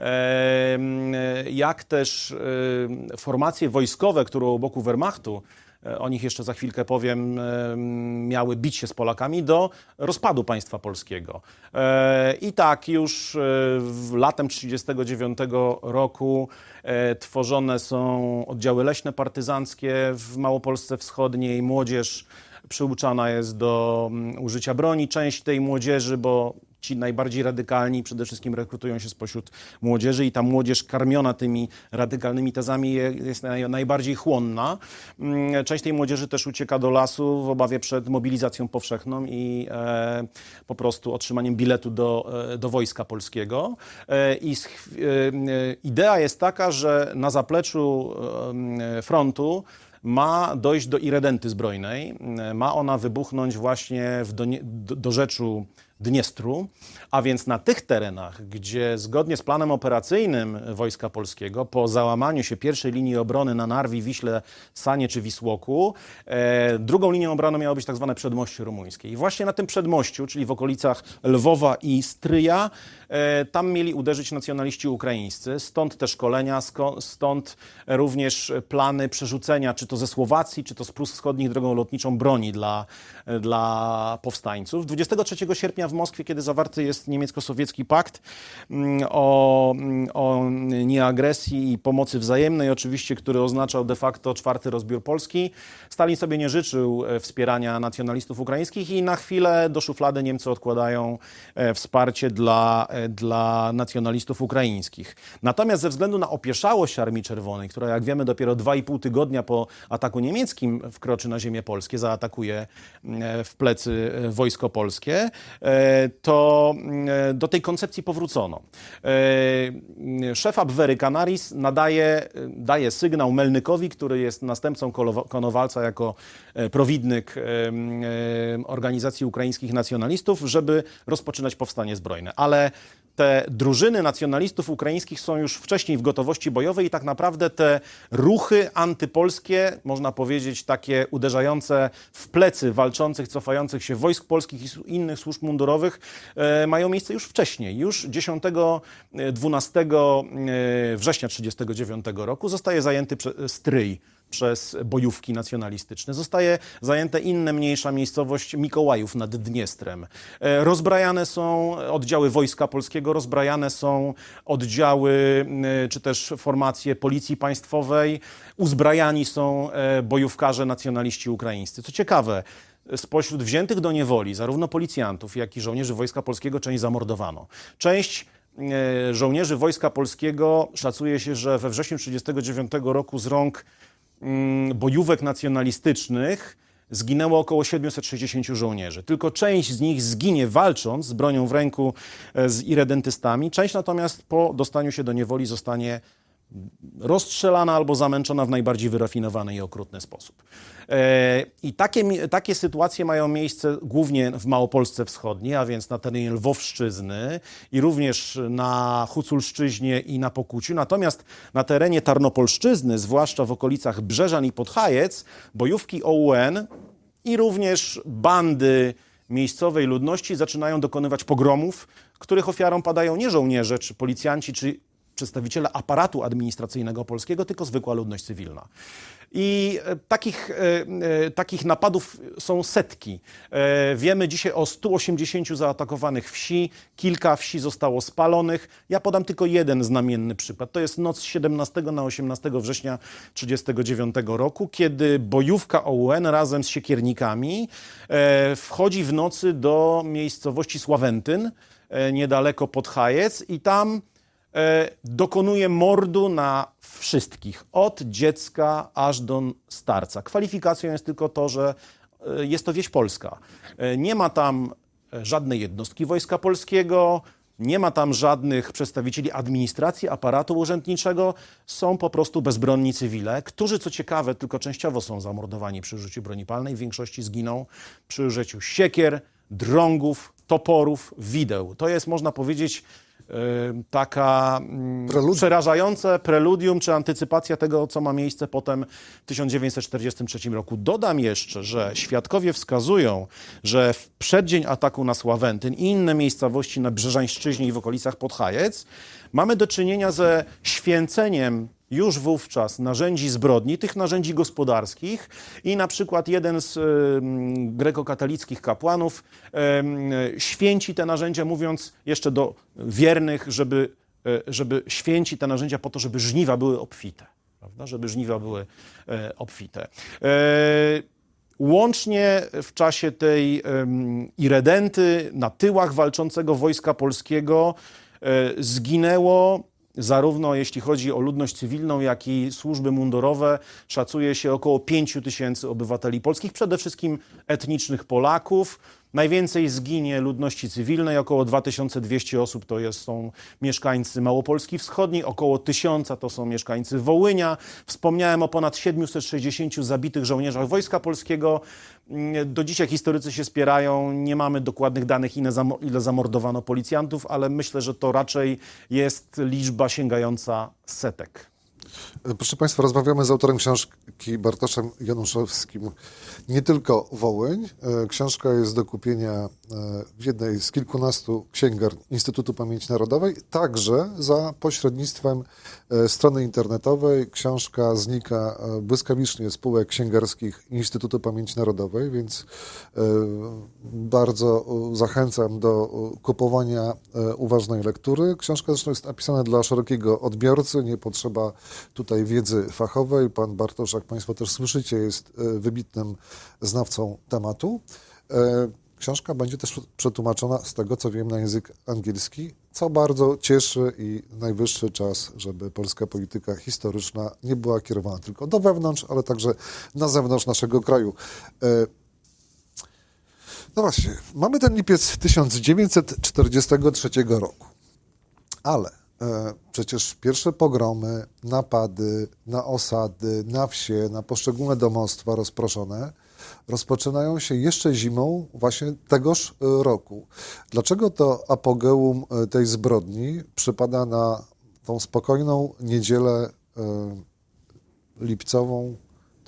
Speaker 2: jak też formacje wojskowe, które u boku Wehrmachtu, o nich jeszcze za chwilkę powiem, miały bić się z Polakami do rozpadu państwa polskiego. I tak już latem 1939 roku tworzone są oddziały leśne partyzanckie w Małopolsce Wschodniej. Młodzież przyuczana jest do użycia broni. Część tej młodzieży, bo ci najbardziej radykalni przede wszystkim rekrutują się spośród młodzieży i ta młodzież karmiona tymi radykalnymi tezami jest najbardziej chłonna. Część tej młodzieży też ucieka do lasu w obawie przed mobilizacją powszechną i po prostu otrzymaniem biletu do wojska polskiego. Idea jest taka, że na zapleczu frontu ma dojść do irredenty zbrojnej. Ma ona wybuchnąć właśnie w dorzeczu Dniestru, a więc na tych terenach, gdzie zgodnie z planem operacyjnym Wojska Polskiego po załamaniu się pierwszej linii obrony na Narwi, Wiśle, Sanie czy Wisłoku, drugą linią obrony miało być tak zwane przedmoście rumuńskie. I właśnie na tym przedmościu, czyli w okolicach Lwowa i Stryja, tam mieli uderzyć nacjonaliści ukraińscy. Stąd te szkolenia, stąd również plany przerzucenia czy to ze Słowacji, czy to z Prus Wschodnich drogą lotniczą broni dla powstańców. 23 sierpnia w Moskwie, kiedy zawarty jest niemiecko-sowiecki pakt o nieagresji i pomocy wzajemnej, oczywiście, który oznaczał de facto czwarty rozbiór Polski, Stalin sobie nie życzył wspierania nacjonalistów ukraińskich i na chwilę do szuflady Niemcy odkładają wsparcie dla nacjonalistów ukraińskich. Natomiast ze względu na opieszałość Armii Czerwonej, która jak wiemy dopiero 2,5 tygodnia po ataku niemieckim wkroczy na ziemię polskie, zaatakuje w plecy wojsko polskie, to do tej koncepcji powrócono. Szef Abwehry Canaris daje sygnał Melnykowi, który jest następcą Konowalca jako prowidnyk organizacji ukraińskich nacjonalistów, żeby rozpoczynać powstanie zbrojne. Ale te drużyny nacjonalistów ukraińskich są już wcześniej w gotowości bojowej i tak naprawdę te ruchy antypolskie, można powiedzieć takie uderzające w plecy walczących, cofających się wojsk polskich i innych służb mundurowych mają miejsce już wcześniej. Już 10-12 września 1939 roku zostaje zajęty Stryj przez bojówki nacjonalistyczne. Zostaje zajęte inne, mniejsza miejscowość Mikołajów nad Dniestrem. Rozbrajane są oddziały Wojska Polskiego, rozbrajane są oddziały czy też formacje Policji Państwowej, uzbrajani są bojówkarze nacjonaliści ukraińscy. Co ciekawe, spośród wziętych do niewoli zarówno policjantów, jak i żołnierzy Wojska Polskiego część zamordowano. Część żołnierzy Wojska Polskiego szacuje się, że we wrześniu 1939 roku z rąk bojówek nacjonalistycznych zginęło około 760 żołnierzy. Tylko część z nich zginie walcząc z bronią w ręku z irredentystami. Część natomiast po dostaniu się do niewoli zostanie rozstrzelana albo zamęczona w najbardziej wyrafinowany i okrutny sposób. I takie sytuacje mają miejsce głównie w Małopolsce Wschodniej, a więc na terenie Lwowszczyzny i również na Huculszczyźnie i na Pokuciu. Natomiast na terenie Tarnopolszczyzny, zwłaszcza w okolicach Brzeżan i Podhajec, bojówki OUN i również bandy miejscowej ludności zaczynają dokonywać pogromów, których ofiarą padają nie żołnierze, czy policjanci, czy przedstawiciele aparatu administracyjnego polskiego, tylko zwykła ludność cywilna. I takich napadów są setki. Wiemy dzisiaj o 180 zaatakowanych wsi, kilka wsi zostało spalonych. Ja podam tylko jeden znamienny przykład. To jest noc z 17 na 18 września 1939 roku, kiedy bojówka OUN razem z siekiernikami wchodzi w nocy do miejscowości Sławentyn, niedaleko Podhajec i tam dokonuje mordu na wszystkich, od dziecka aż do starca. Kwalifikacją jest tylko to, że jest to wieś polska. Nie ma tam żadnej jednostki Wojska Polskiego, nie ma tam żadnych przedstawicieli administracji, aparatu urzędniczego. Są po prostu bezbronni cywile, którzy, co ciekawe, tylko częściowo są zamordowani przy użyciu broni palnej. W większości zginą przy użyciu siekier, drągów, toporów, wideł. To jest, można powiedzieć, taka przerażające preludium czy antycypacja tego, co ma miejsce potem w 1943 roku. Dodam jeszcze, że świadkowie wskazują, że w przeddzień ataku na Sławentyn i inne miejscowości na Brzeżańszczyźnie i w okolicach Podhajec mamy do czynienia ze święceniem już wówczas narzędzi zbrodni, tych narzędzi gospodarskich i na przykład jeden z grekokatolickich kapłanów święci te narzędzia, mówiąc jeszcze do wiernych, żeby święci te narzędzia po to, żeby żniwa były obfite, prawda? Żeby żniwa były obfite. Łącznie w czasie tej iredenty na tyłach walczącego wojska polskiego zginęło, zarówno jeśli chodzi o ludność cywilną, jak i służby mundurowe, szacuje się około 5 000 obywateli polskich, przede wszystkim etnicznych Polaków. Najwięcej zginie ludności cywilnej, około 2200 osób są mieszkańcy Małopolski Wschodniej, około 1000 to są mieszkańcy Wołynia. Wspomniałem o ponad 760 zabitych żołnierzach Wojska Polskiego. Do dzisiaj historycy się spierają, nie mamy dokładnych danych, ile zamordowano policjantów, ale myślę, że to raczej jest liczba sięgająca setek.
Speaker 1: Proszę Państwa, rozmawiamy z autorem książki Bartoszem Januszewskim Nie tylko Wołyń. Książka jest do kupienia w jednej z kilkunastu księgarni Instytutu Pamięci Narodowej, także za pośrednictwem strony internetowej. Książka znika błyskawicznie z półek księgarskich Instytutu Pamięci Narodowej, więc bardzo zachęcam do kupowania uważnej lektury. Książka zresztą jest napisana dla szerokiego odbiorcy, nie potrzeba tutaj wiedzy fachowej. Pan Bartosz, jak Państwo też słyszycie, jest wybitnym znawcą tematu. Książka będzie też przetłumaczona, z tego co wiem, na język angielski, co bardzo cieszy i najwyższy czas, żeby polska polityka historyczna nie była kierowana tylko do wewnątrz, ale także na zewnątrz naszego kraju. No właśnie, mamy ten lipiec 1943 roku, ale przecież pierwsze pogromy, napady na osady, na wsie, na poszczególne domostwa rozproszone rozpoczynają się jeszcze zimą właśnie tegoż roku. Dlaczego to apogeum tej zbrodni przypada na tą spokojną niedzielę lipcową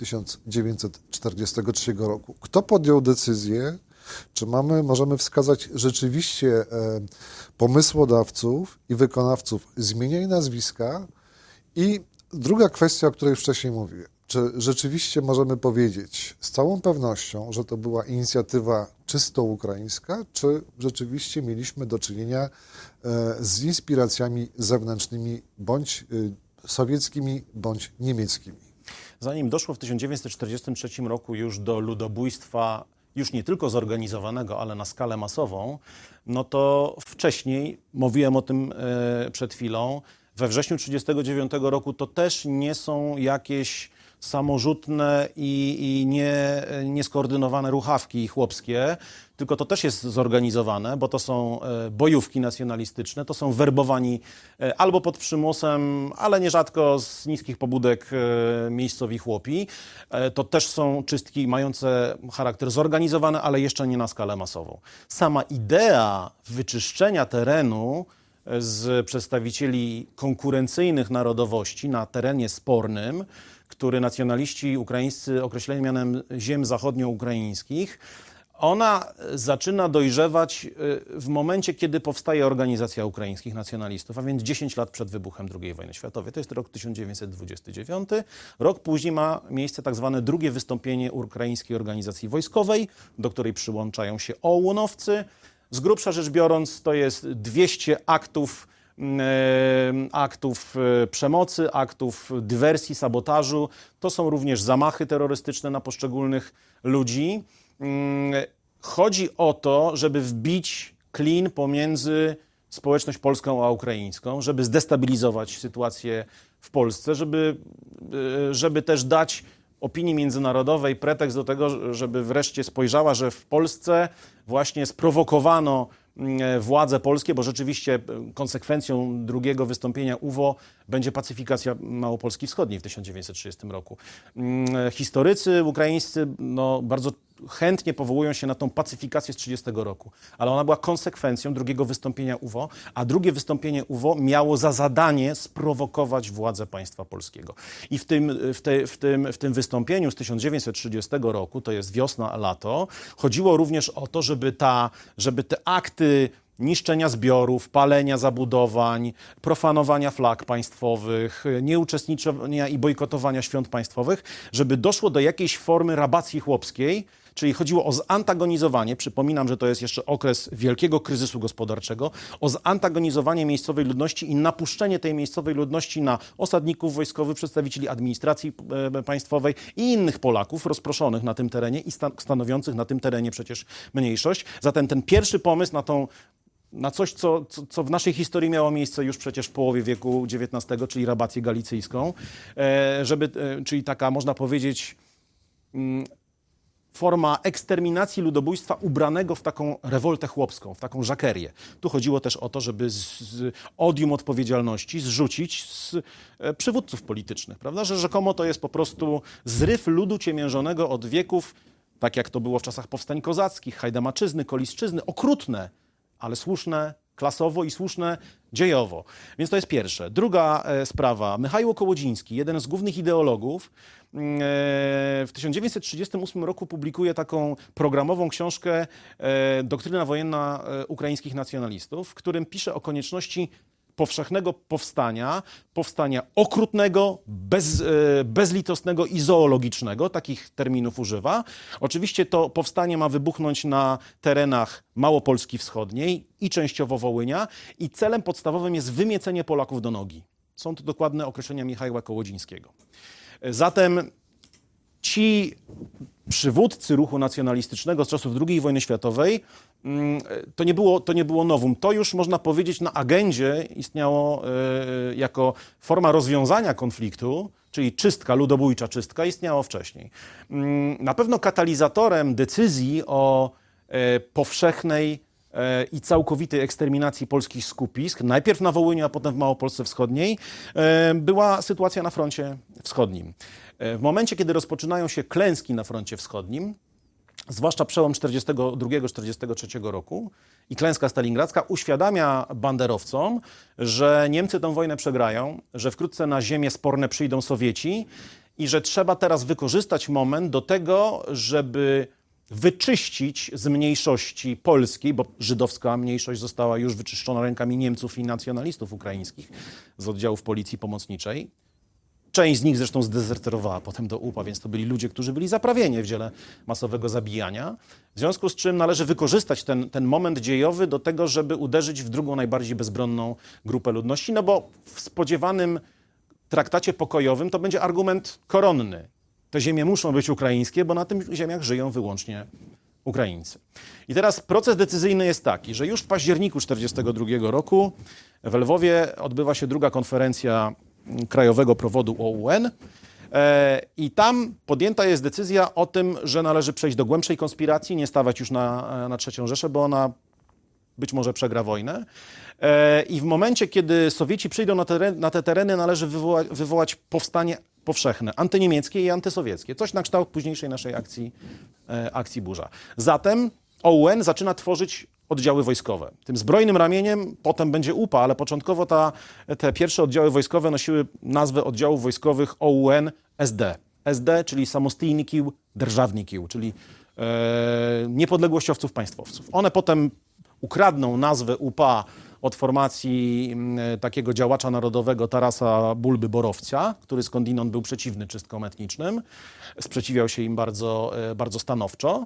Speaker 1: 1943 roku? Kto podjął decyzję? Czy możemy wskazać rzeczywiście pomysłodawców i wykonawców zmienia i nazwiska? I druga kwestia, o której wcześniej mówiłem. Czy rzeczywiście możemy powiedzieć z całą pewnością, że to była inicjatywa czysto ukraińska, czy rzeczywiście mieliśmy do czynienia z inspiracjami zewnętrznymi, bądź sowieckimi, bądź niemieckimi?
Speaker 2: Zanim doszło w 1943 roku już do ludobójstwa, już nie tylko zorganizowanego, ale na skalę masową, no to wcześniej, mówiłem o tym przed chwilą, we wrześniu 1939 roku to też nie są jakieś samorzutne i nieskoordynowane ruchawki chłopskie, tylko to też jest zorganizowane, bo to są bojówki nacjonalistyczne, to są werbowani albo pod przymusem, ale nierzadko z niskich pobudek miejscowi chłopi. To też są czystki mające charakter zorganizowany, ale jeszcze nie na skalę masową. Sama idea wyczyszczenia terenu z przedstawicieli konkurencyjnych narodowości na terenie spornym, który nacjonaliści ukraińscy określili mianem ziem zachodnioukraińskich, ona zaczyna dojrzewać w momencie, kiedy powstaje Organizacja Ukraińskich Nacjonalistów, a więc 10 lat przed wybuchem II wojny światowej. To jest rok 1929. Rok później ma miejsce tak zwane drugie wystąpienie Ukraińskiej Organizacji Wojskowej, do której przyłączają się OUN-owcy. Z grubsza rzecz biorąc, to jest 200 aktów przemocy, aktów dywersji, sabotażu. To są również zamachy terrorystyczne na poszczególnych ludzi. Chodzi o to, żeby wbić klin pomiędzy społeczność polską a ukraińską, żeby zdestabilizować sytuację w Polsce, żeby też dać opinii międzynarodowej pretekst do tego, żeby wreszcie spojrzała, że w Polsce właśnie sprowokowano władze polskie, bo rzeczywiście konsekwencją drugiego wystąpienia UWO będzie pacyfikacja Małopolski Wschodniej w 1930 roku. Historycy ukraińscy bardzo chętnie powołują się na tą pacyfikację z 1930 roku, ale ona była konsekwencją drugiego wystąpienia UWO, a drugie wystąpienie UWO miało za zadanie sprowokować władzę państwa polskiego. I w tym wystąpieniu z 1930 roku, to jest wiosna, lato, chodziło również o to, żeby te akty niszczenia zbiorów, palenia zabudowań, profanowania flag państwowych, nieuczestniczenia i bojkotowania świąt państwowych, żeby doszło do jakiejś formy rabacji chłopskiej, czyli chodziło o zantagonizowanie, przypominam, że to jest jeszcze okres wielkiego kryzysu gospodarczego, o zantagonizowanie miejscowej ludności i napuszczenie tej miejscowej ludności na osadników wojskowych, przedstawicieli administracji państwowej i innych Polaków rozproszonych na tym terenie i stanowiących na tym terenie przecież mniejszość. Zatem ten pierwszy pomysł na coś, co w naszej historii miało miejsce już przecież w połowie wieku XIX, czyli rabację galicyjską, czyli taka, można powiedzieć, forma eksterminacji ludobójstwa ubranego w taką rewoltę chłopską, w taką żakerię. Tu chodziło też o to, żeby z odium odpowiedzialności zrzucić z przywódców politycznych, prawda? Że rzekomo to jest po prostu zryw ludu ciemiężonego od wieków, tak jak to było w czasach powstań kozackich, hajdamaczyzny, koliszczyzny, okrutne, ale słuszne klasowo i słuszne dziejowo. Więc to jest pierwsze. Druga sprawa. Michał Kołodziński, jeden z głównych ideologów, w 1938 roku publikuje taką programową książkę Doktryna wojenna ukraińskich nacjonalistów, w którym pisze o konieczności powszechnego powstania okrutnego, bezlitosnego i zoologicznego, takich terminów używa. Oczywiście to powstanie ma wybuchnąć na terenach Małopolski Wschodniej i częściowo Wołynia i celem podstawowym jest wymiecenie Polaków do nogi. Są to dokładne określenia Michała Kołodzińskiego. Zatem ci przywódcy ruchu nacjonalistycznego z czasów II wojny światowej, to nie było nowum. To już, można powiedzieć, na agendzie istniało jako forma rozwiązania konfliktu, czyli czystka, ludobójcza czystka, istniało wcześniej. Na pewno katalizatorem decyzji o powszechnej i całkowitej eksterminacji polskich skupisk, najpierw na Wołyniu, a potem w Małopolsce Wschodniej, była sytuacja na froncie wschodnim. W momencie, kiedy rozpoczynają się klęski na froncie wschodnim, zwłaszcza przełom 1942-1943 roku i klęska stalingradzka uświadamia banderowcom, że Niemcy tę wojnę przegrają, że wkrótce na ziemię sporne przyjdą Sowieci i że trzeba teraz wykorzystać moment do tego, żeby wyczyścić z mniejszości polskiej, bo żydowska mniejszość została już wyczyszczona rękami Niemców i nacjonalistów ukraińskich z oddziałów policji pomocniczej. Część z nich zresztą zdezerterowała potem do UPA, więc to byli ludzie, którzy byli zaprawieni w dziele masowego zabijania. W związku z czym należy wykorzystać ten moment dziejowy do tego, żeby uderzyć w drugą najbardziej bezbronną grupę ludności, no bo w spodziewanym traktacie pokojowym to będzie argument koronny. Te ziemie muszą być ukraińskie, bo na tych ziemiach żyją wyłącznie Ukraińcy. I teraz proces decyzyjny jest taki, że już w październiku 1942 roku w Lwowie odbywa się druga konferencja Krajowego Prowodu OUN i tam podjęta jest decyzja o tym, że należy przejść do głębszej konspiracji, nie stawać już na III Rzeszę, bo ona być może przegra wojnę. I w momencie, kiedy Sowieci przyjdą na te tereny, należy wywołać powstanie powszechne, antyniemieckie i antysowieckie. Coś na kształt późniejszej naszej akcji Burza. Zatem OUN zaczyna tworzyć oddziały wojskowe. Tym zbrojnym ramieniem potem będzie UPA, ale początkowo te pierwsze oddziały wojskowe nosiły nazwę oddziałów wojskowych OUN SD. SD, czyli samostojników державників, czyli niepodległościowców państwowców. One potem ukradną nazwę UPA od formacji takiego działacza narodowego Tarasa Bulby Borowca, który skądinąd był przeciwny czystkom etnicznym. Sprzeciwiał się im bardzo, bardzo stanowczo.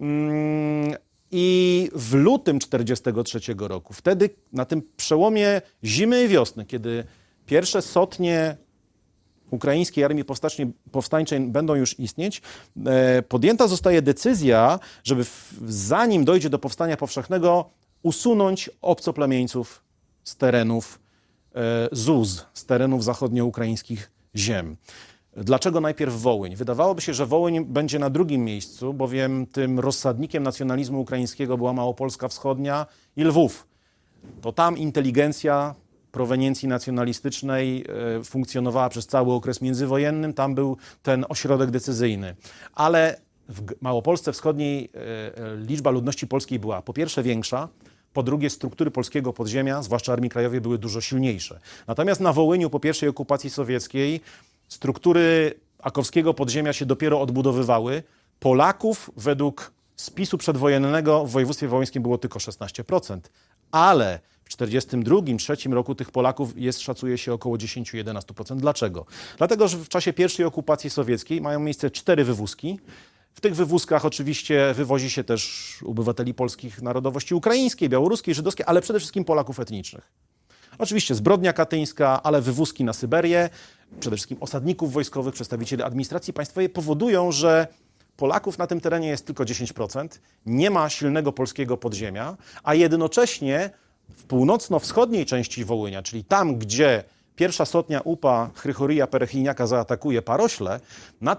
Speaker 2: I w lutym 1943 roku, wtedy na tym przełomie zimy i wiosny, kiedy pierwsze sotnie ukraińskiej armii powstańczej będą już istnieć, podjęta zostaje decyzja, żeby zanim dojdzie do powstania powszechnego, usunąć obcoplemieńców z terenów ZUZ, z terenów zachodnioukraińskich ziem. Dlaczego najpierw Wołyń? Wydawałoby się, że Wołyń będzie na drugim miejscu, bowiem tym rozsadnikiem nacjonalizmu ukraińskiego była Małopolska Wschodnia i Lwów. To tam inteligencja proweniencji nacjonalistycznej funkcjonowała przez cały okres międzywojenny, tam był ten ośrodek decyzyjny. Ale w Małopolsce Wschodniej liczba ludności polskiej była po pierwsze większa, po drugie struktury polskiego podziemia, zwłaszcza Armii Krajowej, były dużo silniejsze. Natomiast na Wołyniu po pierwszej okupacji sowieckiej struktury akowskiego podziemia się dopiero odbudowywały. Polaków według spisu przedwojennego w województwie wołyńskim było tylko 16%, ale w 1942-1943 roku tych Polaków jest, szacuje się, około 10-11%. Dlaczego? Dlatego, że w czasie pierwszej okupacji sowieckiej mają miejsce 4 wywózki. W tych wywózkach oczywiście wywozi się też obywateli polskich narodowości ukraińskiej, białoruskiej, żydowskiej, ale przede wszystkim Polaków etnicznych. Oczywiście zbrodnia katyńska, ale wywózki na Syberię, przede wszystkim osadników wojskowych, przedstawicieli administracji państwowej powodują, że Polaków na tym terenie jest tylko 10%, nie ma silnego polskiego podziemia, a jednocześnie w północno-wschodniej części Wołynia, czyli tam, gdzie pierwsza sotnia UPA Chrychoryja Perechiniaka zaatakuje Parośle, na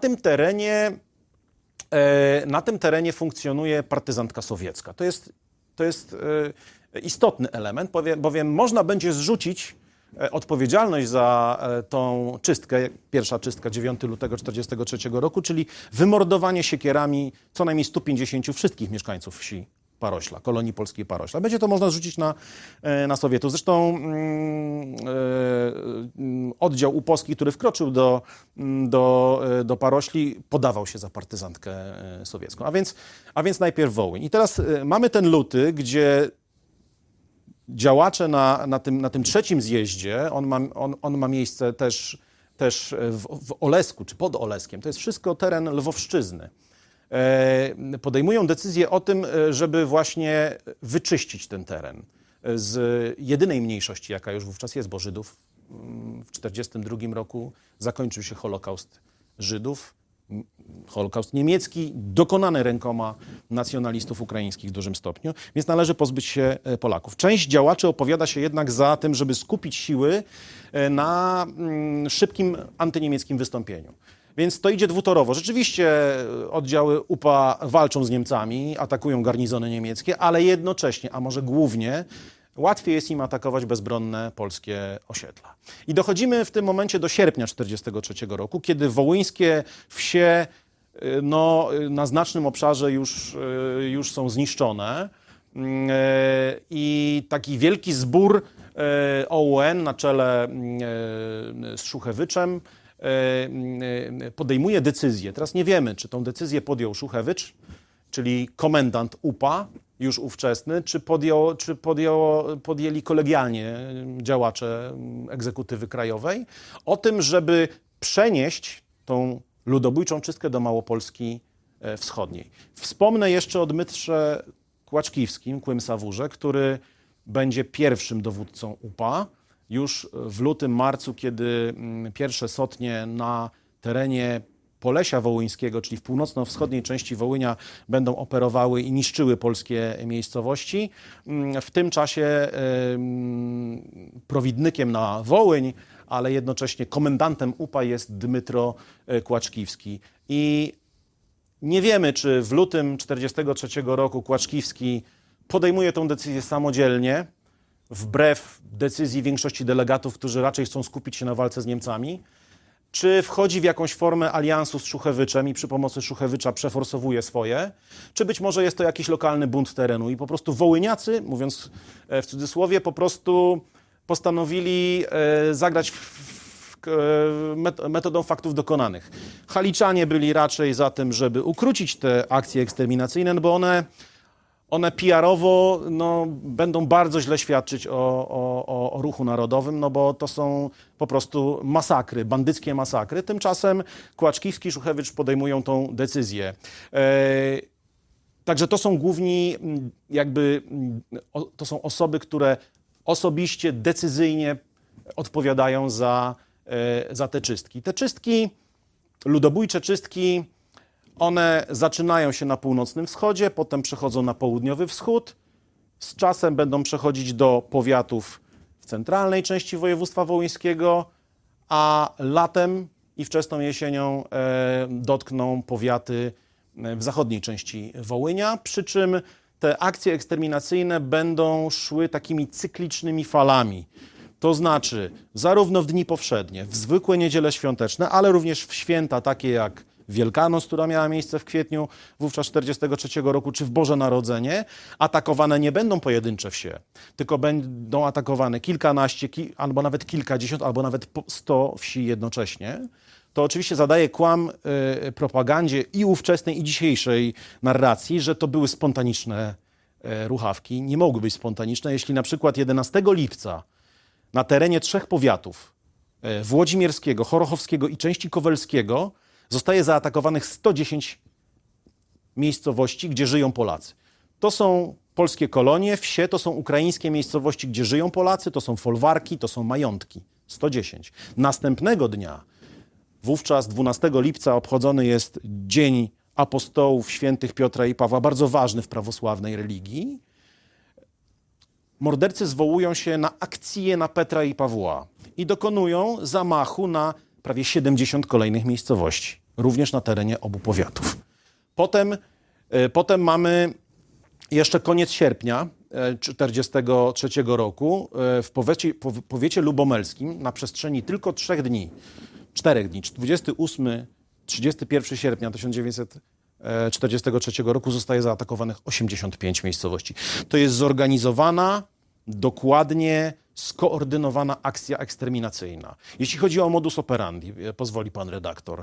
Speaker 2: tym terenie funkcjonuje partyzantka sowiecka. To jest istotny element, bowiem można będzie zrzucić odpowiedzialność za tą czystkę, pierwsza czystka 9 lutego 1943 roku, czyli wymordowanie siekierami co najmniej 150 wszystkich mieszkańców wsi Parośla, kolonii polskiej Parośla. Będzie to można zrzucić na Sowietów. Zresztą oddział upolski, który wkroczył do Parośli, podawał się za partyzantkę sowiecką. A więc najpierw Wołyń. I teraz mamy ten luty, gdzie działacze na tym trzecim zjeździe, on ma miejsce też w Olesku, czy pod Oleskiem. To jest wszystko teren Lwowszczyzny. Podejmują decyzję o tym, żeby właśnie wyczyścić ten teren z jedynej mniejszości, jaka już wówczas jest, bo Żydów w 1942 roku zakończył się Holokaust Żydów, Holokaust niemiecki, dokonany rękoma nacjonalistów ukraińskich w dużym stopniu, więc należy pozbyć się Polaków. Część działaczy opowiada się jednak za tym, żeby skupić siły na szybkim antyniemieckim wystąpieniu. Więc to idzie dwutorowo. Rzeczywiście oddziały UPA walczą z Niemcami, atakują garnizony niemieckie, ale jednocześnie, a może głównie, łatwiej jest im atakować bezbronne polskie osiedla. I dochodzimy w tym momencie do sierpnia 1943 roku, kiedy wołyńskie wsie na znacznym obszarze już są zniszczone i taki wielki zbór OUN na czele z Szuchewiczem podejmuje decyzję. Teraz nie wiemy, czy tą decyzję podjął Szuchewicz, czyli komendant UPA, już ówczesny, czy podjęli kolegialnie działacze egzekutywy krajowej, o tym, żeby przenieść tą ludobójczą czystkę do Małopolski Wschodniej. Wspomnę jeszcze o Dmytrze Kłaczkiwskim, Kłym-Sawurze, który będzie pierwszym dowódcą UPA. Już w lutym, marcu, kiedy pierwsze sotnie na terenie Polesia Wołyńskiego, czyli w północno-wschodniej części Wołynia, będą operowały i niszczyły polskie miejscowości. W tym czasie prowidnykiem na Wołyń, ale jednocześnie komendantem UPA jest Dmytro Kłaczkiwski. I nie wiemy, czy w lutym 1943 roku Kłaczkiwski podejmuje tę decyzję samodzielnie, wbrew decyzji większości delegatów, którzy raczej chcą skupić się na walce z Niemcami, czy wchodzi w jakąś formę aliansu z Szuchewiczem i przy pomocy Szuchewicza przeforsowuje swoje, czy być może jest to jakiś lokalny bunt terenu i po prostu wołyniacy, mówiąc w cudzysłowie, po prostu postanowili zagrać metodą faktów dokonanych. Haliczanie byli raczej za tym, żeby ukrócić te akcje eksterminacyjne, bo one PR-owo będą bardzo źle świadczyć o ruchu narodowym, bo to są po prostu masakry, bandyckie masakry. Tymczasem Kłaczkiwski, Szuchewicz podejmują tą decyzję. Także to są główni, to są osoby, które osobiście, decyzyjnie odpowiadają za te czystki. Te czystki, ludobójcze czystki, one zaczynają się na północnym wschodzie, potem przechodzą na południowy wschód, z czasem będą przechodzić do powiatów w centralnej części województwa wołyńskiego, a latem i wczesną jesienią dotkną powiaty w zachodniej części Wołynia, przy czym te akcje eksterminacyjne będą szły takimi cyklicznymi falami. To znaczy zarówno w dni powszednie, w zwykłe niedziele świąteczne, ale również w święta takie jak Wielkanoc, która miała miejsce w kwietniu wówczas 1943 roku, czy w Boże Narodzenie, atakowane nie będą pojedyncze wsie, tylko będą atakowane kilkanaście, albo nawet kilkadziesiąt, albo nawet 100 wsi jednocześnie, to oczywiście zadaje kłam propagandzie i ówczesnej, i dzisiejszej narracji, że to były spontaniczne ruchawki. Nie mogły być spontaniczne, jeśli na przykład 11 lipca na terenie 3 powiatów Włodzimierskiego, Chorochowskiego i części Kowelskiego zostaje zaatakowanych 110 miejscowości, gdzie żyją Polacy. To są polskie kolonie, wsie, to są ukraińskie miejscowości, gdzie żyją Polacy, to są folwarki, to są majątki. 110. Następnego dnia, wówczas 12 lipca, obchodzony jest Dzień Apostołów Świętych Piotra i Pawła, bardzo ważny w prawosławnej religii. Mordercy zwołują się na akcję na Petra i Pawła i dokonują zamachu na prawie 70 kolejnych miejscowości, również na terenie obu powiatów. Potem mamy jeszcze koniec sierpnia 1943 roku w powiecie lubomelskim na przestrzeni tylko 4 dni, 28-31 sierpnia 1943 roku zostaje zaatakowanych 85 miejscowości. To jest zorganizowana, dokładnie skoordynowana akcja eksterminacyjna. Jeśli chodzi o modus operandi, pozwoli pan redaktor,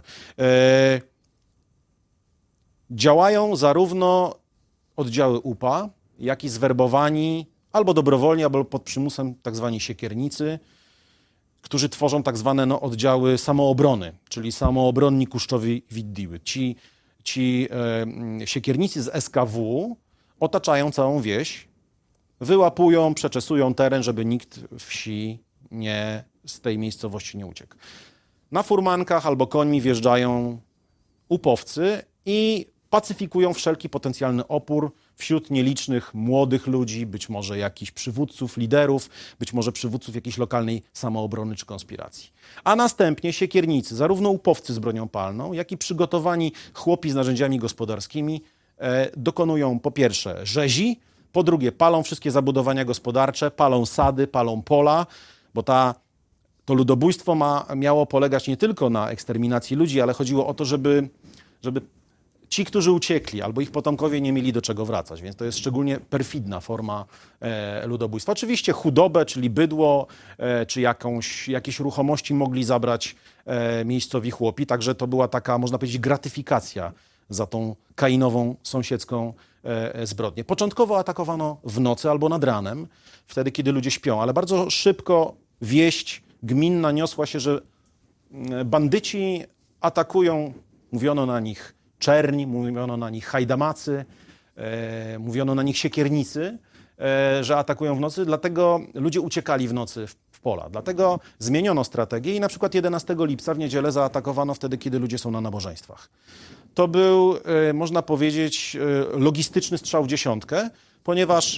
Speaker 2: działają zarówno oddziały UPA, jak i zwerbowani albo dobrowolnie, albo pod przymusem tak zwani siekiernicy, którzy tworzą tak zwane oddziały samoobrony, czyli samoobronni Kuszczowi Widdiły. Ci siekiernicy z SKW otaczają całą wieś, wyłapują, przeczesują teren, żeby nikt wsi z tej miejscowości nie uciekł. Na furmankach albo końmi wjeżdżają upowcy i pacyfikują wszelki potencjalny opór wśród nielicznych młodych ludzi, być może jakichś przywódców, liderów, być może przywódców jakiejś lokalnej samoobrony czy konspiracji. A następnie siekiernicy, zarówno upowcy z bronią palną, jak i przygotowani chłopi z narzędziami gospodarskimi dokonują po pierwsze rzezi, po drugie palą wszystkie zabudowania gospodarcze, palą sady, palą pola, bo to ludobójstwo miało polegać nie tylko na eksterminacji ludzi, ale chodziło o to, żeby ci, którzy uciekli, albo ich potomkowie nie mieli do czego wracać, więc to jest szczególnie perfidna forma ludobójstwa. Oczywiście chudobę, czyli bydło, czy jakieś ruchomości mogli zabrać miejscowi chłopi, także to była taka, można powiedzieć, gratyfikacja za tą kainową, sąsiedzką zbrodnię. Początkowo atakowano w nocy albo nad ranem, wtedy, kiedy ludzie śpią, ale bardzo szybko wieść gminna niosła się, że bandyci atakują, mówiono na nich czerni, mówiono na nich hajdamacy, mówiono na nich siekiernicy, że atakują w nocy, dlatego ludzie uciekali w nocy w pola. Dlatego zmieniono strategię i na przykład 11 lipca w niedzielę zaatakowano wtedy, kiedy ludzie są na nabożeństwach. To był, można powiedzieć, logistyczny strzał w dziesiątkę, ponieważ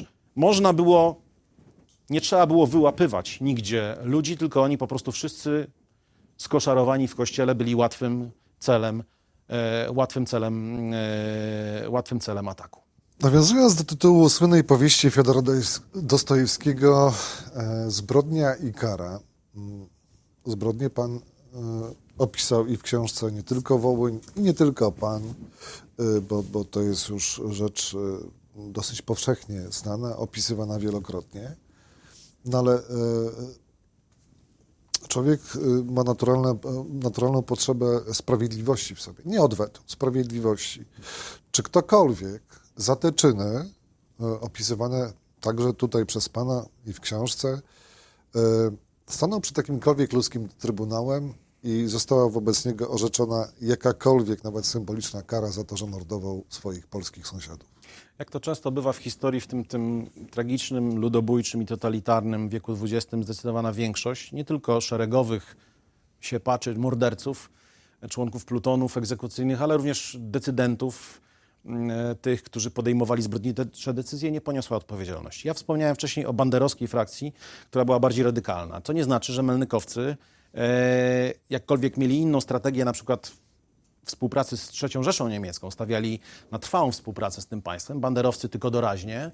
Speaker 2: nie trzeba było wyłapywać nigdzie ludzi, tylko oni po prostu wszyscy skoszarowani w kościele byli łatwym celem ataku.
Speaker 1: Nawiązując do tytułu słynnej powieści Fiodora Dostojewskiego Zbrodnia i kara. Zbrodnię pan opisał i w książce Nie tylko Wołyń, i nie tylko pan, bo to jest już rzecz dosyć powszechnie znana, opisywana wielokrotnie. No ale człowiek ma naturalną potrzebę sprawiedliwości w sobie. Nie odwetu, sprawiedliwości. Czy ktokolwiek za te czyny, opisywane także tutaj przez pana i w książce, stanął przed jakimkolwiek ludzkim trybunałem i została wobec niego orzeczona jakakolwiek, nawet symboliczna kara za to, że mordował swoich polskich sąsiadów?
Speaker 2: Jak to często bywa w historii, w tym tragicznym, ludobójczym i totalitarnym wieku XX, zdecydowana większość, nie tylko szeregowych siepaczy, morderców, członków plutonów egzekucyjnych, ale również decydentów, tych, którzy podejmowali zbrodnicze decyzje, nie poniosła odpowiedzialności. Ja wspomniałem wcześniej o banderowskiej frakcji, która była bardziej radykalna. To nie znaczy, że melnykowcy jakkolwiek mieli inną strategię, na przykład współpracy z III Rzeszą Niemiecką, stawiali na trwałą współpracę z tym państwem, banderowcy tylko doraźnie,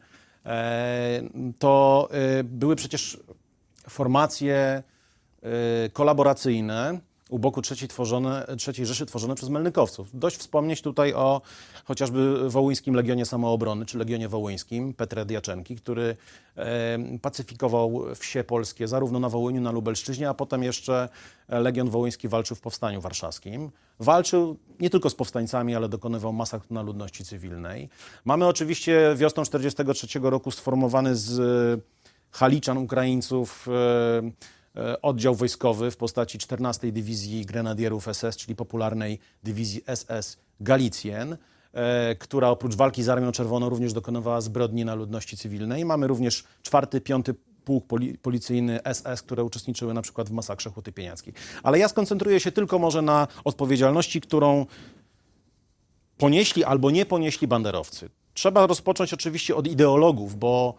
Speaker 2: to były przecież formacje kolaboracyjne u boku III Rzeszy tworzone przez melnykowców. Dość wspomnieć tutaj o chociażby Wołyńskim Legionie Samoobrony, czy Legionie Wołyńskim Petra Djaczenki, który pacyfikował wsie polskie zarówno na Wołyniu, na Lubelszczyźnie, a potem jeszcze Legion Wołyński walczył w Powstaniu Warszawskim. Walczył nie tylko z powstańcami, ale dokonywał masakr na ludności cywilnej. Mamy oczywiście wiosną 1943 roku sformowany z Haliczan, Ukraińców, oddział wojskowy w postaci 14. Dywizji Grenadierów SS, czyli popularnej dywizji SS Galicjen, która oprócz walki z Armią Czerwoną również dokonywała zbrodni na ludności cywilnej. Mamy również 4., 5. Pułk Policyjny SS, które uczestniczyły na przykład w masakrze Huty Pieniackiej. Ale ja skoncentruję się tylko może na odpowiedzialności, którą ponieśli albo nie ponieśli banderowcy. Trzeba rozpocząć oczywiście od ideologów, bo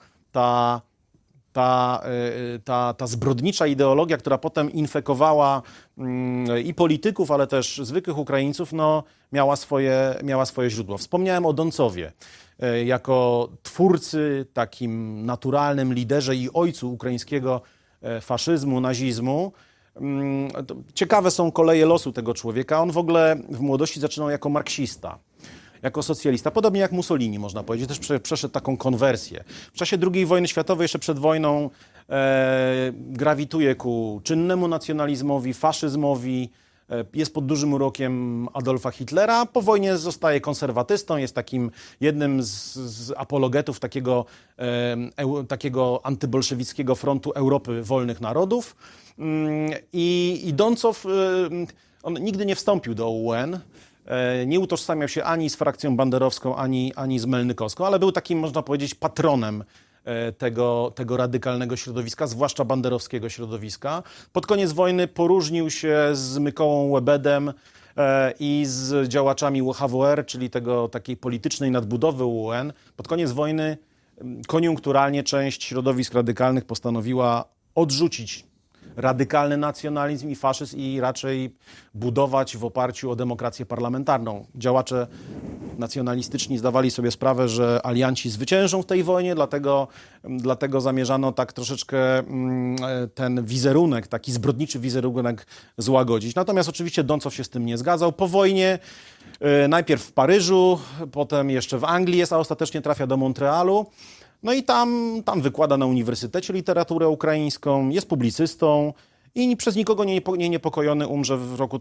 Speaker 2: ta zbrodnicza ideologia, która potem infekowała i polityków, ale też zwykłych Ukraińców, no, miała swoje źródło. Wspomniałem o Dącowie jako twórcy, takim naturalnym liderze i ojcu ukraińskiego faszyzmu, nazizmu. Ciekawe są koleje losu tego człowieka. On w ogóle w młodości zaczynał jako marksista, jako socjalista, podobnie jak Mussolini, można powiedzieć, też przeszedł taką konwersję. W czasie II wojny światowej, jeszcze przed wojną, grawituje ku czynnemu nacjonalizmowi, faszyzmowi, jest pod dużym urokiem Adolfa Hitlera. Po wojnie zostaje konserwatystą, jest takim jednym z apologetów takiego antybolszewickiego frontu Europy Wolnych Narodów. I Dącow, on nigdy nie wstąpił do OUN, nie utożsamiał się ani z frakcją banderowską, ani z melnykowską, ale był takim, można powiedzieć, patronem tego radykalnego środowiska, zwłaszcza banderowskiego środowiska. Pod koniec wojny poróżnił się z Mykołą Łebedem i z działaczami UHWR, czyli takiej politycznej nadbudowy UN. Pod koniec wojny koniunkturalnie część środowisk radykalnych postanowiła odrzucić radykalny nacjonalizm i faszyzm i raczej budować w oparciu o demokrację parlamentarną. Działacze nacjonalistyczni zdawali sobie sprawę, że alianci zwyciężą w tej wojnie, dlatego zamierzano tak troszeczkę ten wizerunek, taki zbrodniczy wizerunek złagodzić. Natomiast oczywiście Dącow się z tym nie zgadzał. Po wojnie najpierw w Paryżu, potem jeszcze w Anglii jest, a ostatecznie trafia do Montrealu. No i tam wykłada na uniwersytecie literaturę ukraińską, jest publicystą i przez nikogo nie niepokojony umrze w roku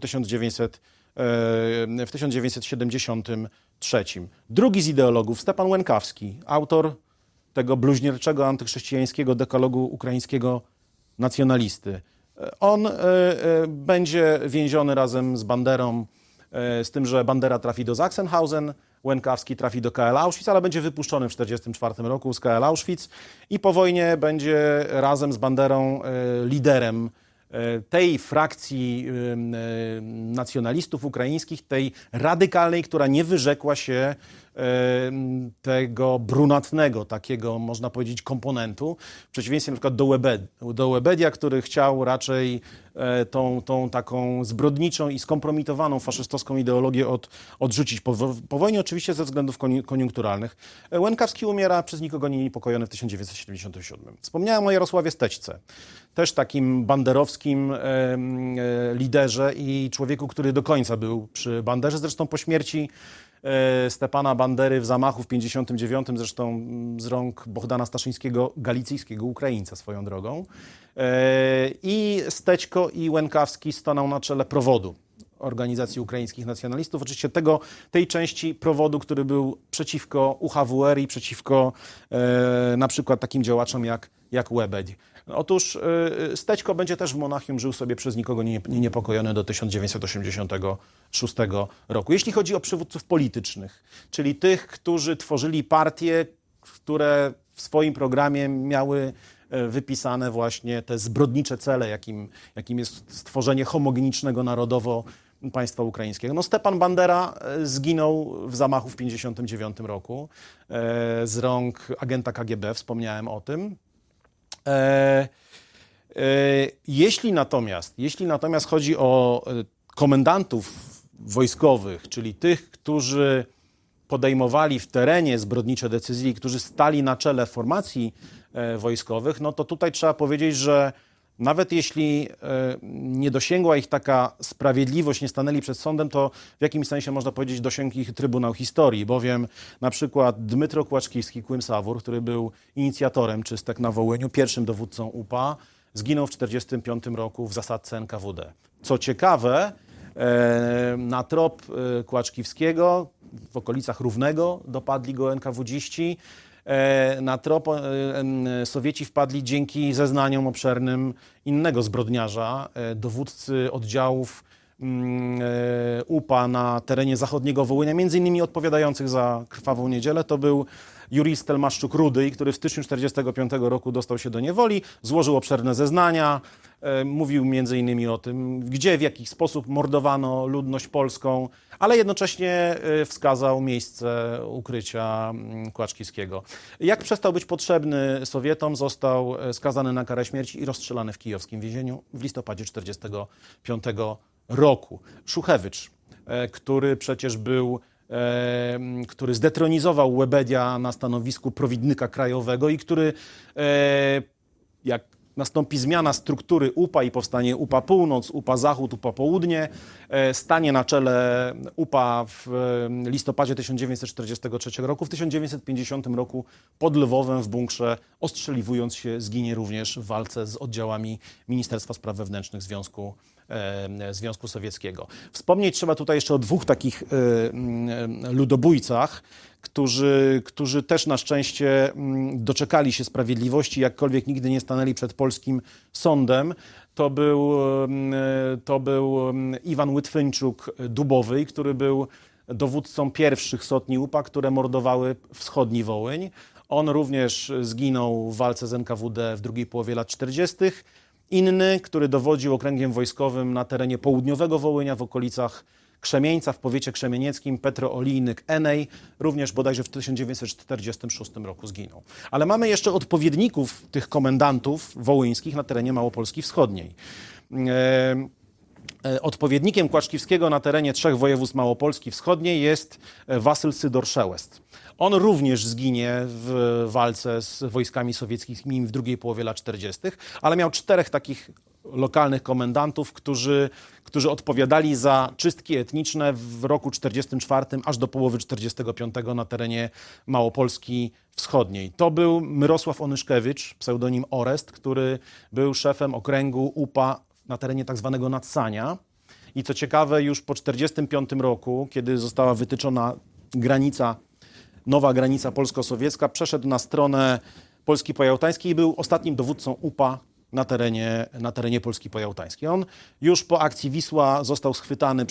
Speaker 2: 1973. Drugi z ideologów, Stepan Łękawski, autor tego bluźnierczego, antychrześcijańskiego dekalogu ukraińskiego nacjonalisty. On będzie więziony razem z Banderą, z tym, że Bandera trafi do Sachsenhausen, Łękawski trafi do KL Auschwitz, ale będzie wypuszczony w 1944 roku z KL Auschwitz i po wojnie będzie razem z Banderą liderem tej frakcji nacjonalistów ukraińskich, tej radykalnej, która nie wyrzekła się tego brunatnego, takiego można powiedzieć komponentu, w przeciwieństwie na przykład do Łebedia, który chciał raczej tą taką zbrodniczą i skompromitowaną faszystowską ideologię odrzucić. Po wojnie oczywiście ze względów koniunkturalnych. Łękawski umiera przez nikogo nie niepokojony w 1977. Wspomniałem o Jarosławie Stećce, też takim banderowskim liderze i człowieku, który do końca był przy Banderze, zresztą po śmierci Stepana Bandery w zamachu w 1959, zresztą z rąk Bohdana Staszyńskiego, galicyjskiego Ukraińca swoją drogą. I Stećko i Łękawski stanął na czele Prowodu, Organizacji Ukraińskich Nacjonalistów. Oczywiście tej części Prowodu, który był przeciwko UHWR i przeciwko na przykład takim działaczom jak Łebedź. Otóż Stećko będzie też w Monachium żył sobie przez nikogo nie niepokojony do 1986 roku. Jeśli chodzi o przywódców politycznych, czyli tych, którzy tworzyli partie, które w swoim programie miały wypisane właśnie te zbrodnicze cele, jakim jest stworzenie homogenicznego narodowo państwa ukraińskiego. No Stepan Bandera zginął w zamachu w 1959 roku z rąk agenta KGB, wspomniałem o tym. Jeśli natomiast chodzi o komendantów wojskowych, czyli tych, którzy podejmowali w terenie zbrodnicze decyzje, którzy stali na czele formacji wojskowych, no to tutaj trzeba powiedzieć, że nawet jeśli nie dosięgła ich taka sprawiedliwość, nie stanęli przed sądem, to w jakimś sensie można powiedzieć dosięgł ich Trybunał Historii, bowiem na przykład Dmytro Kłaczkiwski, Kłym-Sawór, który był inicjatorem czystek na Wołyniu, pierwszym dowódcą UPA, zginął w 1945 roku w zasadzce NKWD. Co ciekawe, na trop Kłaczkiwskiego w okolicach Równego dopadli go NKWD-ści. Na trop Sowieci wpadli dzięki zeznaniom obszernym innego zbrodniarza, dowódcy oddziałów UPA na terenie zachodniego Wołynia, między innymi odpowiadających za Krwawą Niedzielę. To był Jurij Stelmaszczuk-Rudyj, który w styczniu 1945 roku dostał się do niewoli, złożył obszerne zeznania, mówił między innymi o tym, gdzie, w jaki sposób mordowano ludność polską, ale jednocześnie wskazał miejsce ukrycia Kłaczkiwskiego. Jak przestał być potrzebny Sowietom, został skazany na karę śmierci i rozstrzelany w kijowskim więzieniu w listopadzie 1945 roku. Szuchewicz, który przecież był który zdetronizował Łobedia na stanowisku prowidnika krajowego i który, jak nastąpi zmiana struktury UPA i powstanie UPA Północ, UPA Zachód, UPA Południe, stanie na czele UPA w listopadzie 1943 roku. W 1950 roku pod Lwowem w bunkrze, ostrzeliwując się, zginie również w walce z oddziałami Ministerstwa Spraw Wewnętrznych Związku Sowieckiego. Wspomnieć trzeba tutaj jeszcze o dwóch takich ludobójcach, którzy też na szczęście doczekali się sprawiedliwości, jakkolwiek nigdy nie stanęli przed polskim sądem. To był Iwan Łydwyńczuk-Dubowy, który był dowódcą pierwszych sotni UPA, które mordowały wschodni Wołyń. On również zginął w walce z NKWD w drugiej połowie lat 40. Inny, który dowodził okręgiem wojskowym na terenie południowego Wołynia w okolicach Krzemieńca w powiecie krzemienieckim, Petro Olijnyk Enej, również bodajże w 1946 roku zginął. Ale mamy jeszcze odpowiedników tych komendantów wołyńskich na terenie Małopolski Wschodniej. Odpowiednikiem Kłaczkiwskiego na terenie trzech województw Małopolski Wschodniej jest Wasyl Sydor-Szełest. On również zginie w walce z wojskami sowieckimi w drugiej połowie lat 40., ale miał czterech takich lokalnych komendantów, którzy odpowiadali za czystki etniczne w roku 44 aż do połowy 45 na terenie Małopolski Wschodniej. To był Myrosław Onyszkiewicz, pseudonim Orest, który był szefem okręgu UPA na terenie tak zwanego Nadsania. I co ciekawe, już po 45 roku, kiedy została wytyczona nowa granica polsko-sowiecka, przeszedł na stronę Polski Pojałtańskiej i był ostatnim dowódcą UPA na terenie Polski Pojałtańskiej. On już po akcji Wisła został schwytany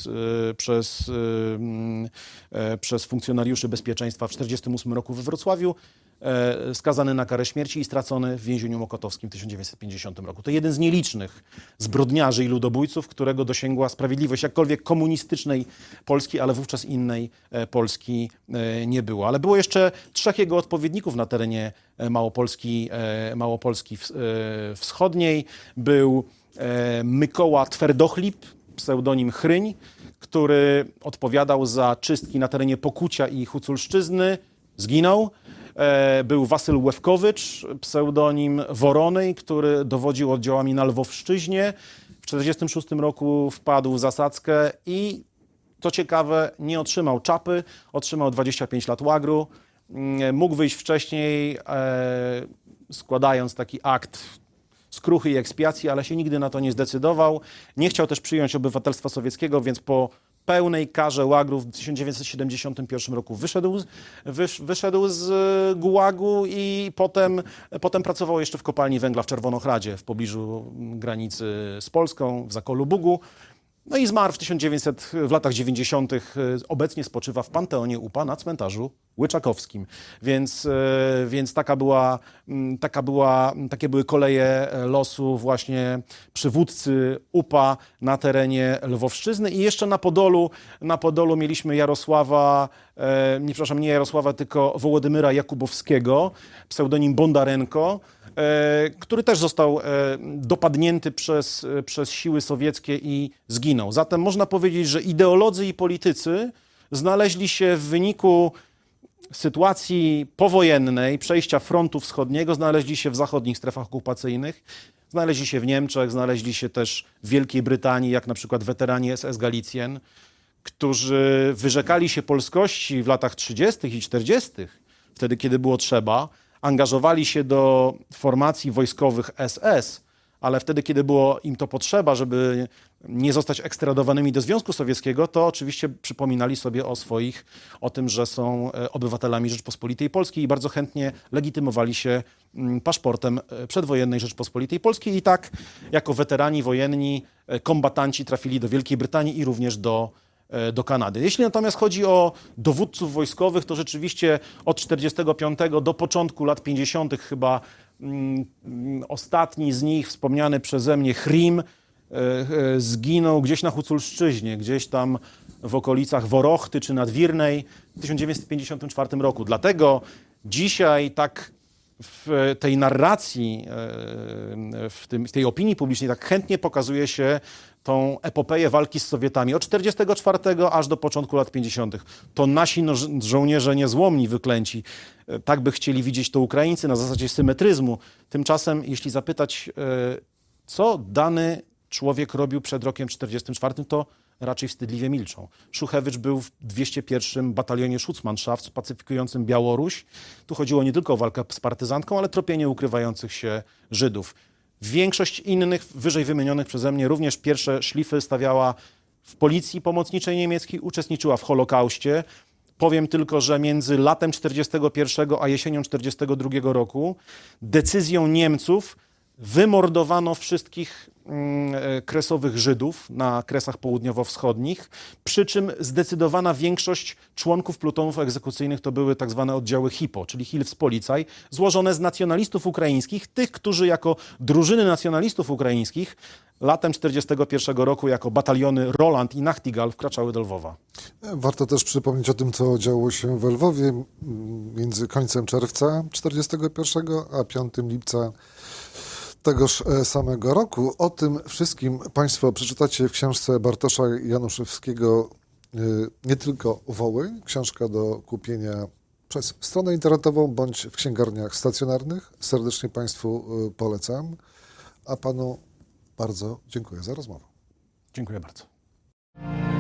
Speaker 2: przez funkcjonariuszy bezpieczeństwa w 1948 roku we Wrocławiu, skazany na karę śmierci i stracony w więzieniu mokotowskim w 1950 roku. To jeden z nielicznych zbrodniarzy i ludobójców, którego dosięgła sprawiedliwość, jakkolwiek komunistycznej Polski, ale wówczas innej Polski nie było. Ale było jeszcze trzech jego odpowiedników na terenie Małopolski Wschodniej. Był Mykoła Twerdochlip, pseudonim Chryń, który odpowiadał za czystki na terenie Pokucia i Huculszczyzny. Zginął. Był Wasyl Łewkowicz, pseudonim Woronej, który dowodził oddziałami na Lwowszczyźnie. W 1946 roku wpadł w zasadzkę i, co ciekawe, nie otrzymał czapy, otrzymał 25 lat łagru. Mógł wyjść wcześniej, składając taki akt skruchy i ekspiacji, ale się nigdy na to nie zdecydował. Nie chciał też przyjąć obywatelstwa sowieckiego, więc po pełnej karze łagru w 1971 roku wyszedł z gułagu i potem pracował jeszcze w kopalni węgla w Czerwonochradzie w pobliżu granicy z Polską, w Zakolu Bugu. No i zmarł w latach 90. Obecnie spoczywa w Panteonie UPA na cmentarzu łyczakowskim. Więc takie były koleje losu właśnie przywódcy UPA na terenie Lwowszczyzny. I jeszcze na Podolu mieliśmy nie Jarosława, tylko Wołodymyra Jakubowskiego, pseudonim Bondarenko, który też został dopadnięty przez siły sowieckie i zginął. Zatem można powiedzieć, że ideolodzy i politycy znaleźli się w wyniku sytuacji powojennej, przejścia frontu wschodniego znaleźli się w zachodnich strefach okupacyjnych, znaleźli się w Niemczech, znaleźli się też w Wielkiej Brytanii, jak na przykład weterani SS Galicjen, którzy wyrzekali się polskości w latach 30. i 40., wtedy kiedy było trzeba, angażowali się do formacji wojskowych SS, ale wtedy, kiedy było im to potrzeba, żeby nie zostać ekstradowanymi do Związku Sowieckiego, to oczywiście przypominali sobie o tym, że są obywatelami Rzeczpospolitej Polskiej i bardzo chętnie legitymowali się paszportem przedwojennej Rzeczpospolitej Polskiej. I tak jako weterani wojenni, kombatanci trafili do Wielkiej Brytanii i również do Kanady. Jeśli natomiast chodzi o dowódców wojskowych, to rzeczywiście od 45 do początku lat 50. chyba ostatni z nich, wspomniany przeze mnie Chrym, zginął gdzieś na Huculszczyźnie, gdzieś tam w okolicach Worochty czy Nadwirnej w 1954 roku. Dlatego dzisiaj tak w tej narracji, w tej opinii publicznej tak chętnie pokazuje się tą epopeję walki z Sowietami od 1944 aż do początku lat 50. To nasi żołnierze niezłomni, wyklęci. Tak by chcieli widzieć to Ukraińcy na zasadzie symetryzmu. Tymczasem, jeśli zapytać, co dany człowiek robił przed rokiem 1944, to raczej wstydliwie milczą. Szuchewicz był w 201. batalionie Schutzmannschaft pacyfikującym Białoruś. Tu chodziło nie tylko o walkę z partyzantką, ale tropienie ukrywających się Żydów. Większość innych, wyżej wymienionych przeze mnie, również pierwsze szlify stawiała w policji pomocniczej niemieckiej, uczestniczyła w Holokauście. Powiem tylko, że między latem 1941 a jesienią 1942 roku decyzją Niemców wymordowano wszystkich kresowych Żydów na Kresach Południowo-Wschodnich, przy czym zdecydowana większość członków plutonów egzekucyjnych to były tak zwane oddziały HIPO, czyli Hilfspolizei, złożone z nacjonalistów ukraińskich, tych, którzy jako drużyny nacjonalistów ukraińskich latem 1941 roku jako bataliony Roland i Nachtigal wkraczały do Lwowa.
Speaker 1: Warto też przypomnieć o tym, co działo się w Lwowie między końcem czerwca 1941 a 5 lipca tegoż samego roku. O tym wszystkim Państwo przeczytacie w książce Bartosza Januszewskiego Nie tylko Woły. Książka do kupienia przez stronę internetową bądź w księgarniach stacjonarnych. Serdecznie Państwu polecam. A Panu bardzo dziękuję za rozmowę.
Speaker 2: Dziękuję bardzo.